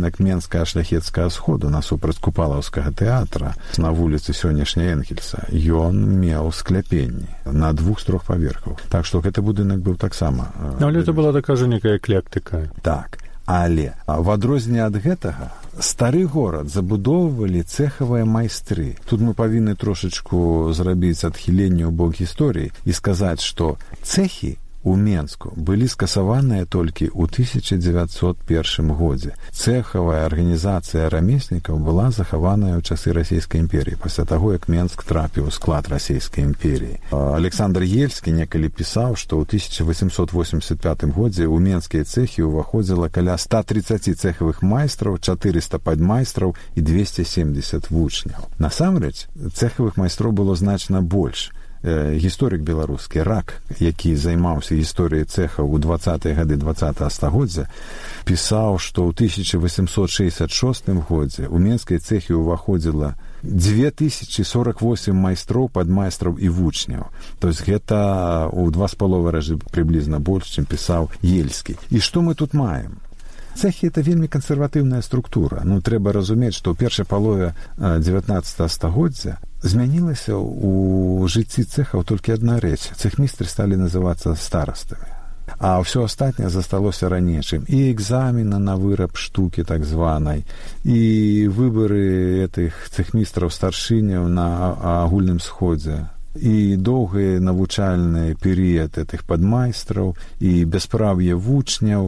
будынак Менскага шляхецкага сходу насупраць Купалаўскага тэатра на вуліцы сённяшняй Энгельса. Ён меў скляпенні на двух з трох паверхаў. Так што гэты будынак быў таксама... Але это была такая же некая эклектыка. Так. Але в адрозненне ад гэтага стары горад забудоўвалі цэхавыя майстры. Тут мы павінны трошачку зрабіць адхіленне ў бок гісторыі і сказаць, што цэхі у Менску былі скасаваныя толькі ў тысяча дзевяцьсот першым годзе. Цэхавая арганізацыя рамеснікаў была захаваная ў часы расійскай імперіі, пасля таго, як Менск трапіў у склад расійскай імперіі. Александр Ельскі некалі пісаў, што ў тысяча восемьсот восемьдесят пятым годзе ў менскія цэхі ўваходзіла каля ста тридцать цэхавых майстраў, чатырыста падмайстраў і двести семьдесят вучняў. Насамрэч, цэхавых майстроў было значна больш. Гісторык беларускі Рак, які займаўся гісторыяй цэхаў у двадцатыя гады двадцатага стагоддзя, пісаў, што ў тысяча восемьсот шэсцьдзясят шостым годзе ў менскай цэхі ўваходзіла две тысячи сорок восемь майстроў, падмайстраў і вучняў. То есть гэта ў два з паловай разы прыблізна больш, чым пісаў Ельскі. І што мы тут маем? Цэхі — это вельмі кансерватыўная структура. Ну, трэба разумець, што ў першай палове дзевятнаццатага стагоддзя змянілася ў жыцці цэхаў толькі адна рэч. Цэхмістры сталі называцца старастамі. А ўсё астатняе засталося ранейшым. І экзамены на выраб штукі так званай, і выбары этых цэхмістраў старшыняў на агульным сходзе, і доўгі навучальны перыяд этих падмайстраў, і бяспраўе вучняў,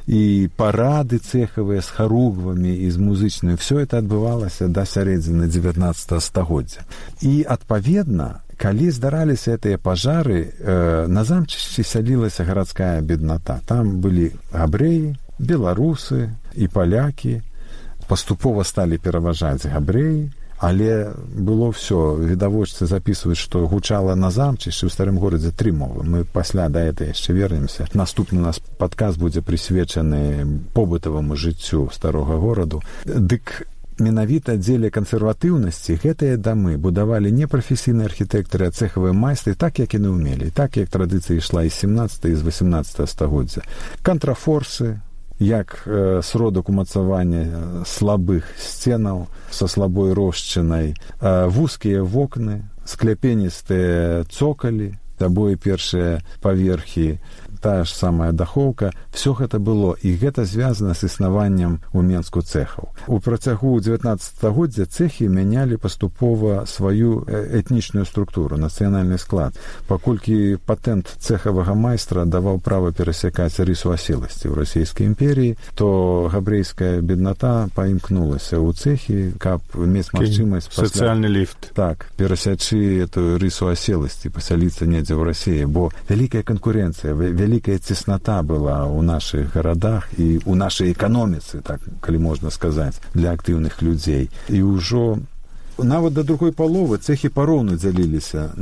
і парады цэхавыя з харугвамі і з музычнымі. Все это адбывалася да сярэдзіны дзевятнаццатага стагоддзя. І, адпаведна, калі здараліся гэтыя пажары, э, на замчышчы сялілася гарадская бедната. Там былі габрэі, беларусы і палякі. Паступова сталі пераважаць габрэі, але было ўсё. Відавочцы запісваюць, што гучала на замчышчы ў старым горадзе тры мовы. Мы пасля да гэта яшчэ вернемся. Наступны наш падкаст будзе прысвечаны побытаваму жыццю старога гораду. Дык менавіта дзеля кансерватыўнасці гэтыя дамы будавалі не прафесійныя архітэктары, а цэхавыя майстры, так, як яны ўмелі, так, як традыцыя ішла з сямнаццатага і з васемнаццатага стагоддзя. Кантрафорсы, як э, сродак умацавання слабых сценаў са слабой рошчынай, э, вузкія вокны, скляпеністыя цокалі, абое першыя паверхі, тая ж самая дахоўка. Все гэта было, і гэта звязана з існаваннем у Менску цэхаў. У працягу дзевятнаццатага стагоддзя цэхі мянялі паступова сваю этнічную структуру, нацыянальны склад, паколькі патэнт цэхавага майстра даваў права перасякаць рысу аселасці ў расійскай імперіі, то габрэйская бедната паімкнулася ў цэхі, каб мець магчымасць пасля... сацыяльны ліфт. Так, перасячы эту рысу аселасці, пасяліцца недзе ў Расіі, бо вялікая канкурэнцыя, вялікая цесната была ў наших гарадах і ў нашай эканоміцы, так, калі можна сказаць, для актыўных людзей. І ўжо нават да другой паловы цэхі пароўну дзяліліся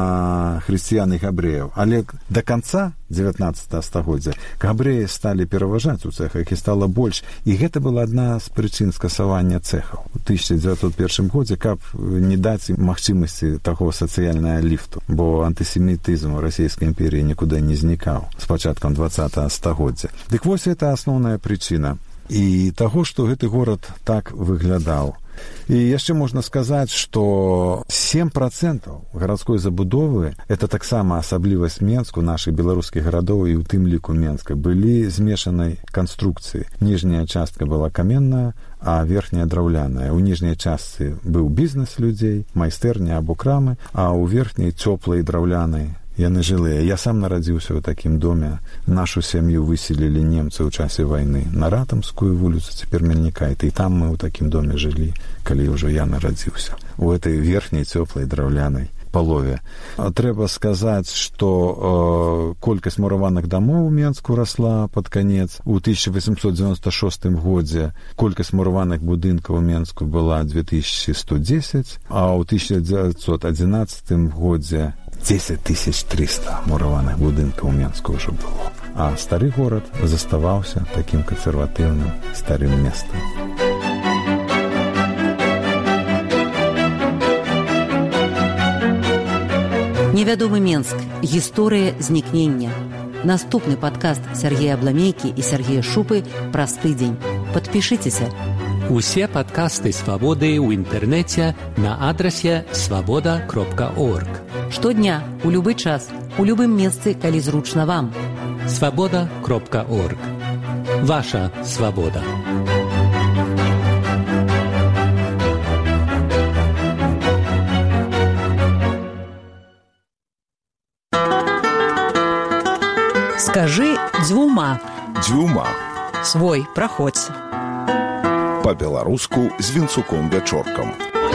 на хрысціян і габрэяў, але да канца дзевятнаццатага стагоддзя габрэі сталі пераважаць у цэхах, і стала больш, і гэта была адна з прычын скасавання цэхаў у тысяча дзевяцьсот першым годзе, каб не даць ім магчымасці таго сацыяльнага ліфту, бо антысемітызм у расійскай імперіі нікуды не знікаў з пачаткам двадцатага стагоддзя. Дык вось гэта асноўная прычына і таго, што гэты горад так выглядаў. І яшчэ можна сказаць, што сем процентаў гарадской забудовы, это таксама асаблівасць Менску, нашых беларускіх гарадоў і ў тым ліку Менска, былі змешанай канструкцыі. Ніжняя частка была каменная, а верхняя драўляная. У ніжняй частцы быў бізнес людзей, майстэрня або крамы, а ў верхняй цёплай драўлянай яны жылыя. Я сам нарадзіўся ў такім доме. Нашу сям'ю выселілі немцы ў часе вайны на Ратамскую вуліцу, цяпер Мельнікайт, і там мы ў такім доме жылі, калі ўжо я нарадзіўся, у этой верхняй цёплай драўлянай палове. Трэба сказаць, што э, колькасць мураваных дамоў у Менску расла пад канец. У тысяча восемьсот девяносто шостым годзе колькасць мураваных будынкаў у Менску была две тысячи сто десять, а ў тысяча девятьсот одиннадцатым годзе десять тысяч триста мураваных будынкаў у Менску ўжо было. А стары горад заставаўся такім кансерватыўным старым месцам. Невядомы Менск. Гісторыя знікнення. Наступны падкаст Сергея Абламейкі і Сергея Шупы праз тыдзень. Падпішыцеся. Усе падкасты «Свабоды» ў інтэрнэце на адрасе свабода кропка орг. Штодня, у любы час, у любым месцы, калі зручна вам. свабода кропка орг. Ваша свабода. Скажи дзвюма. Дзвюма. Свой, праходзь. Па-беларуску з Вінцуком-Вячоркам.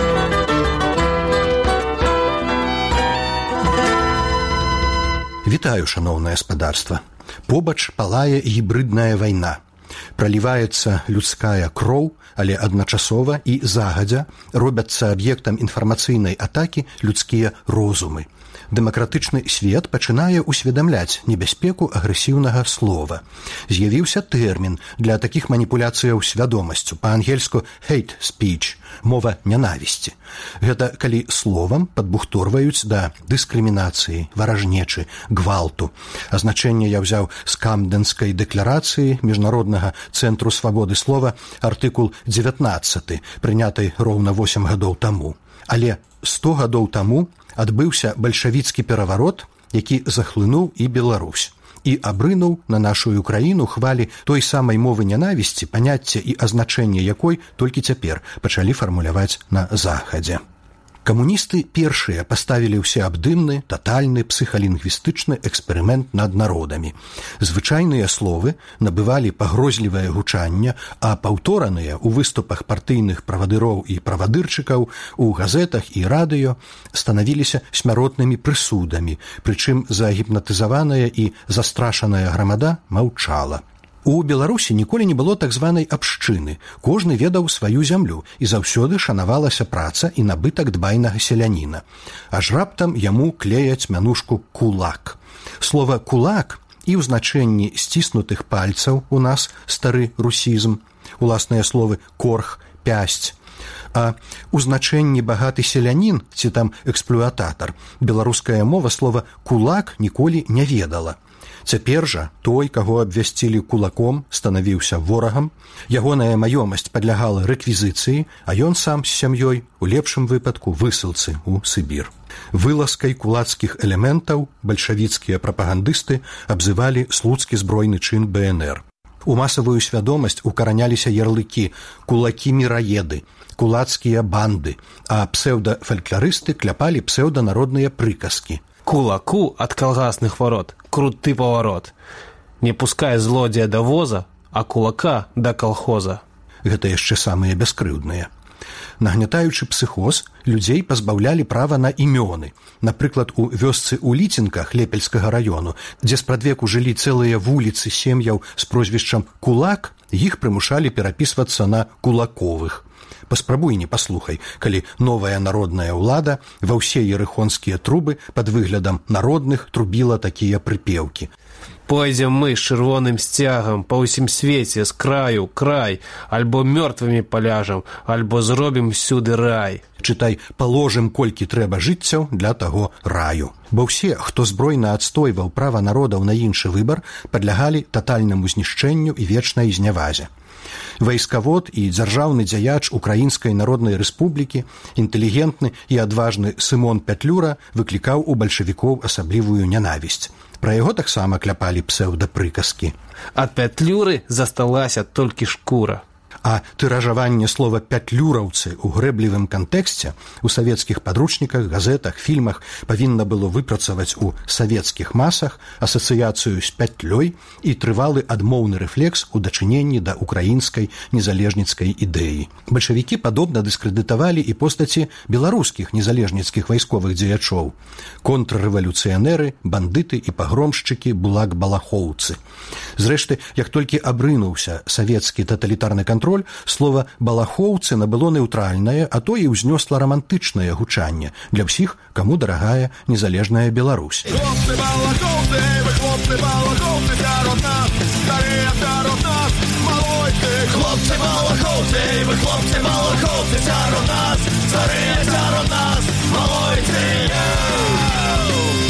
Вітаю, шаноўнае гаспадарства. Побач палае гібрыдная вайна. Праліваецца людская кроў, але адначасова і загадзя робяцца аб'ектам інфармацыйнай атакі людскія розумы. Дэмакратычны свет пачынае ўсведамляць небяспеку агрэсіўнага слова. З'явіўся тэрмін для такіх маніпуляцыяў свядомасцю, па-ангельску hate speech, мова нянавісці. Гэта калі словам падбухторваюць да дыскрымінацыі, варажнечы, гвалту. Азначэнне я ўзяў з Камдэнскай дэкларацыі Міжнароднага цэнтру свабоды слова, артыкул дзевятнаццаты, прынятай роўна восем гадоў таму. Але сто гадоў таму адбыўся бальшавіцкі пераварот, які захлынуў і Беларусь, і абрынуў на нашу краіну хвалі той самай мовы нянавісці, паняцце і азначэнне якой толькі цяпер пачалі фармуляваць на захадзе. Камуністы першыя паставілі ўсеабдымны, татальны псіхалінгвістычны эксперымент над народамі. Звычайныя словы набывалі пагрозлівае гучанне, а паўтораныя ў выступах партыйных правадыроў і правадырчыкаў, у газетах і радыё станавіліся смяротнымі прысудамі, прычым загіпнатызаваная і застрашаная грамада маўчала. У Беларусі ніколі не было так званай абшчыны. Кожны ведаў сваю зямлю, і заўсёды шанавалася праца і набытак дбайнага селяніна. Аж раптам яму клеяць мянушку «кулак». Слова «кулак» і ў значэнні сціснутых пальцаў у нас стары русізм, уласныя словы «корх», «пясць», а ў значэнні багаты селянін ці там эксплуататар беларуская мова слова «кулак» ніколі не ведала. Цяпер жа той, каго абвясцілі кулаком, станавіўся ворагам, ягоная маёмасць падлягала рэквізіцыі, а ён сам з сям'ёй, у лепшым выпадку, высылцы ў Сібір. Вылазкай кулацкіх элементаў бальшавіцкія прапагандысты абзывалі слуцкі збройны чын бэ эн эр. У масавую свядомасць укараняліся ярлыкі «кулакі-міраеды», «кулацкія банды», а псеўдафалькларысты кляпалі псеўданародныя прыказкі. Кулаку от колгасных ворот круты поворот. Не пускай злодзея до воза, а кулака до колхоза. Гэта яшчэ самыя бяскрыўдныя. Нагнятаючы псіхоз, людзей пазбаўлялі права на імёны. Напрыклад, у вёсцы ў Ліцінках Лепельскага раёну, дзе спрадвеку жылі цэлыя вуліцы сем'яў з прозвішчам «Кулак», іх прымушалі перапісвацца на «Кулаковых». Паспрабуй не паслухай, калі новая народная ўлада ва ўсе ерыхонскія трубы пад выглядам народных трубіла такія прыпеўкі. Пойдзем мы з чырвоным сцягам па ўсім свеце з краю край, альбо мёртвымі паляжам, альбо зробім всюды рай. Чытай, паложым колькі трэба жыццяў для таго раю. Бо ўсе, хто збройна адстойваў права народаў на іншы выбар, падлягалі татальнаму знішчэнню і вечнай знявазе. Вайскавод і дзяржаўны дзяяч Украінскай Народнай Рэспублікі, інтэлігентны і адважны Сымон Пятлюра выклікаў у бальшавікоў асаблівую нянавісць. Пра яго таксама кляпалі псеўдапрыказкі. Ад Пятлюры засталася толькі шкура. А тыражаванне слова «пятлюраўцы» у грэблівым кантэксце у савецкіх падручніках, газетах, фільмах павінна было выпрацаваць у савецкіх масах асацыяцыю з пятлёй і трывалы адмоўны рэфлекс у дачыненні да украінскай незалежніцкай ідэі. Бальшавікі падобна дыскрэдытавалі і постаці беларускіх незалежніцкіх вайсковых дзеячоў. Контррэвалюцыянеры, бандыты і пагромшчыкі булак-балахоўцы. Зрэшты, як толькі абрынуўся савецкі таталітарны кантроль, слова «балахоўцы» набыло нейтральнае, а то і ўзнёсла рамантычнае гучанне для ўсіх, каму дарагая незалежная Беларусь. Хлопцы-балахоўцы, вы хлопцы-балахоўцы сярод нас, старыя сярод нас, малойцы. Хлопцы-балахоўцы, вы хлопцы-балахоўцы сярод нас, старыя сярод нас, малойцы.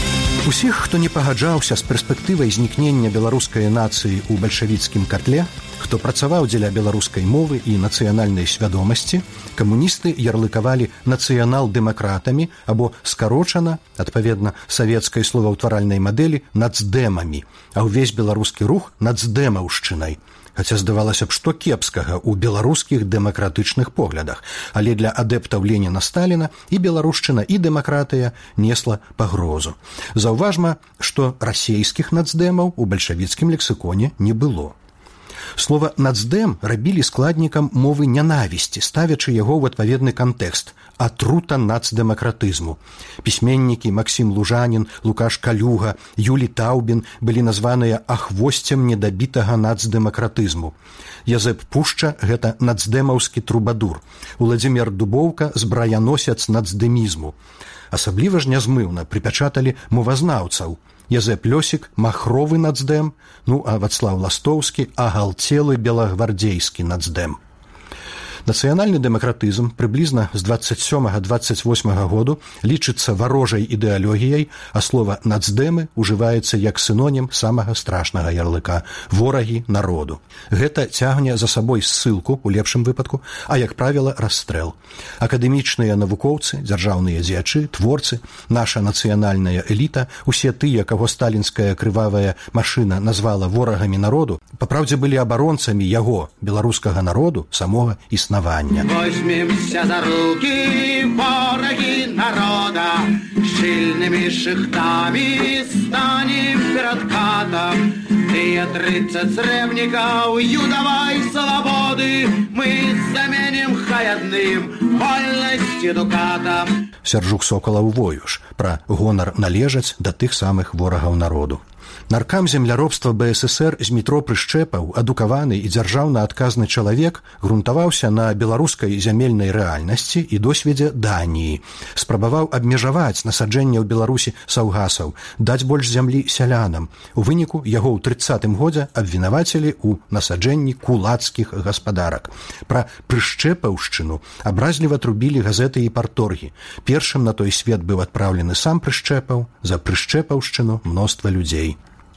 Усіх, хто не пагаджаўся з перспектывай знікнення беларускай нацыі ў бальшавіцкім котле, хто працаваў дзеля беларускай мовы і нацыянальнай свядомасці, камуністы ярлыкавалі нацыянал-дэмакратамі або скарочана, адпаведна савецкай словаўтваральнай мадэлі, нацдэмамі, а ўвесь беларускі рух нацдэмаўшчынай. Хаця здавалася б, што кепскага ў беларускіх дэмакратычных поглядах, але для адэптаў Леніна Сталіна і беларушчына, і дэмакратыя несла пагрозу. Заўважма, што расейскіх нацдэмаў у бальшавіцкім лексіконе не было. Слова «нацдэм» рабілі складнікам мовы нянавісці, ставячы яго ў адпаведны кантэкст – атрута нацдэмакратызму. Пісьменнікі Максім Лужанін, Лукаш Калюга, Юлі Таўбін былі названыя ахвосцем недабітага нацдэмакратызму. Язэп Пушча – гэта нацдэмаўскі трубадур. Уладзімир Дубоўка – збраяносец нацдэмізму. Асабліва ж нязмыўна прыпячаталі мовазнаўцаў. Язэп Лёсік – махровы нацдэм, ну а Вацлаў Ластоўскі – агалцелы белагвардзейскі нацдэм. Нацыянальны дэмакратызм прыблізна з дваццаць сёмага - дваццаць восьмага году лічыцца варожай ідэалогіяй, а слова «нацдэмы» ужываецца як сінонім самага страшнага ярлыка – ворагі народу. Гэта цягне за сабой ссылку, у лепшым выпадку, а, як правіла, расстрэл. Акадэмічныя навукоўцы, дзяржаўныя дзеячы, творцы, наша нацыянальная эліта, усе тыя, каго сталінская крывавая машына назвала ворагамі народу, папраўдзе былі абаронцамі яго, беларускага народу, самога існавання. Возьмемся за руки, вороги народа, щільними шихтами станем перед катом. Тыя тридцать сребников юдовой свободы мы заменим хаядным вольности дукатом. Сяржук Сокалаў воюш пра гонар належаць да тых самых ворагаў народу. Наркам земляробства БССР Змітро Прышчэпаў, адукаваны і дзяржаўна адказны чалавек, грунтаваўся на беларускай зямельнай рэальнасці і досведзе Даніі. Спрабаваў абмежаваць насаджэнне ў Беларусі саўгасаў, даць больш зямлі сялянам. У выніку яго ў трыццатым годзе абвінавацілі ў насаджэнні кулацкіх гаспадарак. Пра прышчэпаўшчыну абразліва трубілі газеты і парторгі. Першым на той свет быў адпраўлены сам Прышчэпаў, за прышчэпаўшчыну мноства людзей.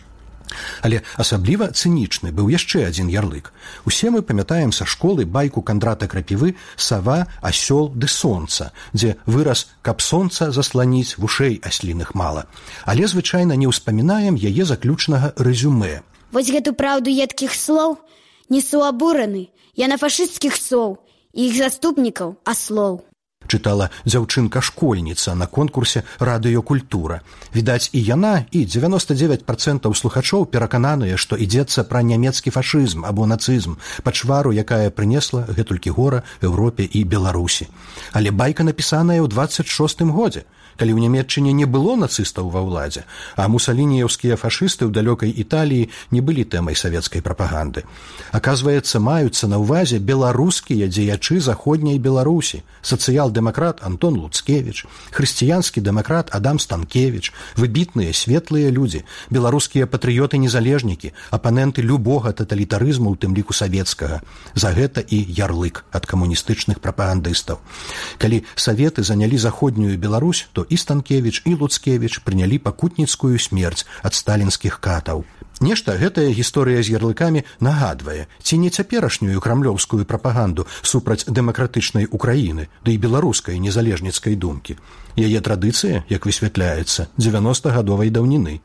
Але асабліва цынічны быў яшчэ адзін ярлык. Усе мы памятаем са школы байку Кандрата Крапівы «Сава, асёл ды сонца», дзе выраз «каб сонца засланіць, вушэй асліных мала». Але звычайна не ўспамінаем яе заключнага рэзюмэ. Вось гэту праўду едкіх слоў несу абураны. Я на фашысцкіх соў і іх заступнікаў аслоў. Чытала дзяўчынка-школьніца на конкурсе «Радыёкультура». Відаць, і яна, і дзевяноста дзевяць працэнтаў слухачоў перакананыя, што ідзецца пра нямецкі фашызм або нацызм, пачвару, якая прынесла гэтулькі гора Еўропе і Беларусі. Але байка напісаная ў дваццаць шостым годзе, калі ў Нямецчыне не было нацыстаў ва ўладзе, а мусалініеўскія фашысты ў далёкай Італіі не былі тэмай савецкай прапаганды. Аказваецца, маюцца на ўвазе беларускія дзеячы заходняй Беларусі, сацыял-дэмакрат Антон Луцкевіч, хрысціянскі дэмакрат Адам Станкевіч, выбітныя светлыя людзі, беларускія патрыёты-незалежнікі, апаненты любога таталітарызму, у тым ліку савецкага. За гэта і ярлык ад камуністычных прапагандыстаў. Калі саветы занялі заходнюю Беларусь, то і Станкевіч, і Луцкевіч прынялі пакутніцкую смерць ад сталінскіх катаў. Нешта гэтая гісторыя з ярлыкамі нагадвае, ці не цяперашнюю крамлёўскую прапаганду супраць дэмакратычнай Украіны, ды і беларускай незалежніцкай думкі. Яе традыцыя, як высвятляецца, дзевяностагадовай даўніны.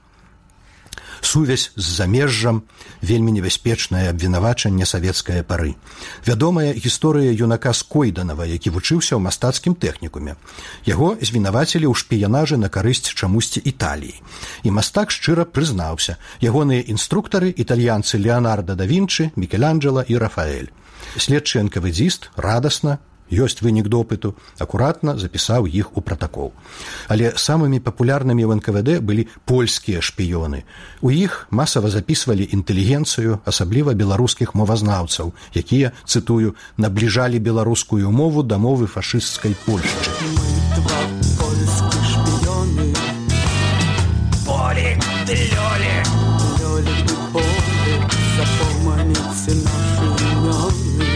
Сувязь з замежжам, вельмі небяспечнае абвінавачанне савецкае пары. Вядомая гісторыя юнака Скойданава, які вучыўся ў мастацкім тэхнікуме. Яго звінавацілі ў шпіянажы на карысць чамусьці Італіі. І мастак шчыра прызнаўся. Ягоныя інструктары італьянцы Леонардо да Вінчы, Мікеланджела і Рафаэль. Следчы энкавэдзіст радасна, ёсць вынік допыту, акуратна запісаў іх у пратакол. Але самымі папулярнымі ў эн ка вэ дэ былі польскія шпіёны. У іх масава запісвалі інтэлігенцыю, асабліва беларускіх мовазнаўцаў, якія, цытую, набліжалі беларускую мову да мовы фашысцкай Польшчы. Два польскіх шпіёны. Полік ды лёлік. Лёлік ды полік, запоманіце нашы імёны.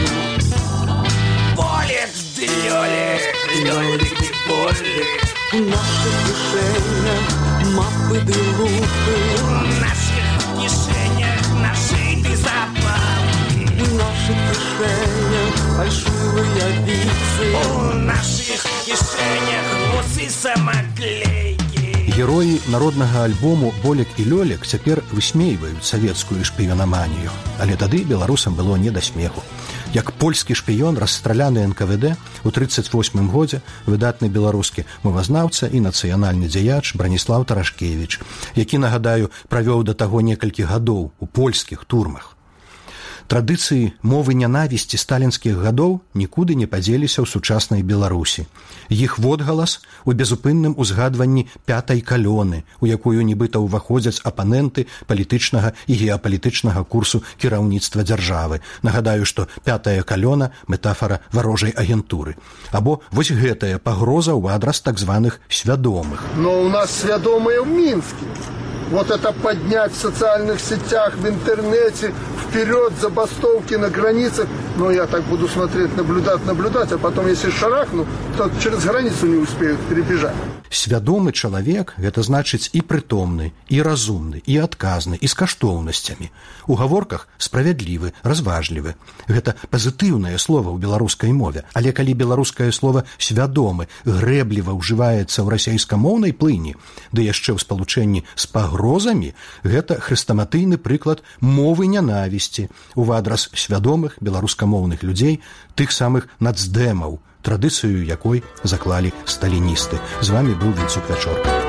Лёлик, лёлик и полик. В наших кишенях мапы выпады лупы. В наших кишенях нашитый запал. В наших кишенях фальшивые вицы. В наших кишенях усы самоклейки. Героі народнага альбому «Болек і лёлек» цяпер высмейваюць савецкую шпіёнаманію, але тады беларусам было не да смеху. Як польскі шпіён, расстраляны эн ка вэ дэ у трыццаць восьмым годзе выдатны беларускі мовазнаўца і нацыянальны дзеяч Браніслаў Тарашкевіч, які, нагадаю, правёў да таго некалькі гадоў у польскіх турмах. Традыцыі мовы нянавісці сталінскіх гадоў нікуды не падзеліся ў сучаснай Беларусі. Іх водгалас у безупынным узгадванні пятай калёны, у якую нібыта ўваходзяць апаненты палітычнага і геапалітычнага курсу кіраўніцтва дзяржавы. Нагадаю, што пятая калёна – метафара варожай агентуры. Або вось гэтая пагроза ў адрас так званых свядомых. Но у нас свядомыя ў Мінске. Вот это поднять в социальных сетях, в интернете, вперед, забастовки на границах. Ну, я так буду смотреть, наблюдать, наблюдать, а потом, если шарахну, то через границу не успеют перебежать. Свядомы чалавек – гэта значыць і прытомны, і разумны, і адказны, і з каштоўнасцямі. У гаворках справядлівы, разважлівы. Гэта пазітыўнае слова ў беларускай мове. Але калі беларускае слова «свядомы» грэбліва ўжываецца ў расейскамоўнай плыні, ды яшчэ ў спалучэнні з пагрозамі, гэта хрэстаматыйны прыклад мовы нянавісці ў адрас свядомых беларускамоўных людзей, тых самых нацдэмаў, традыцыю якой заклалі сталіністы. З вами быў Вінцук Вячорка.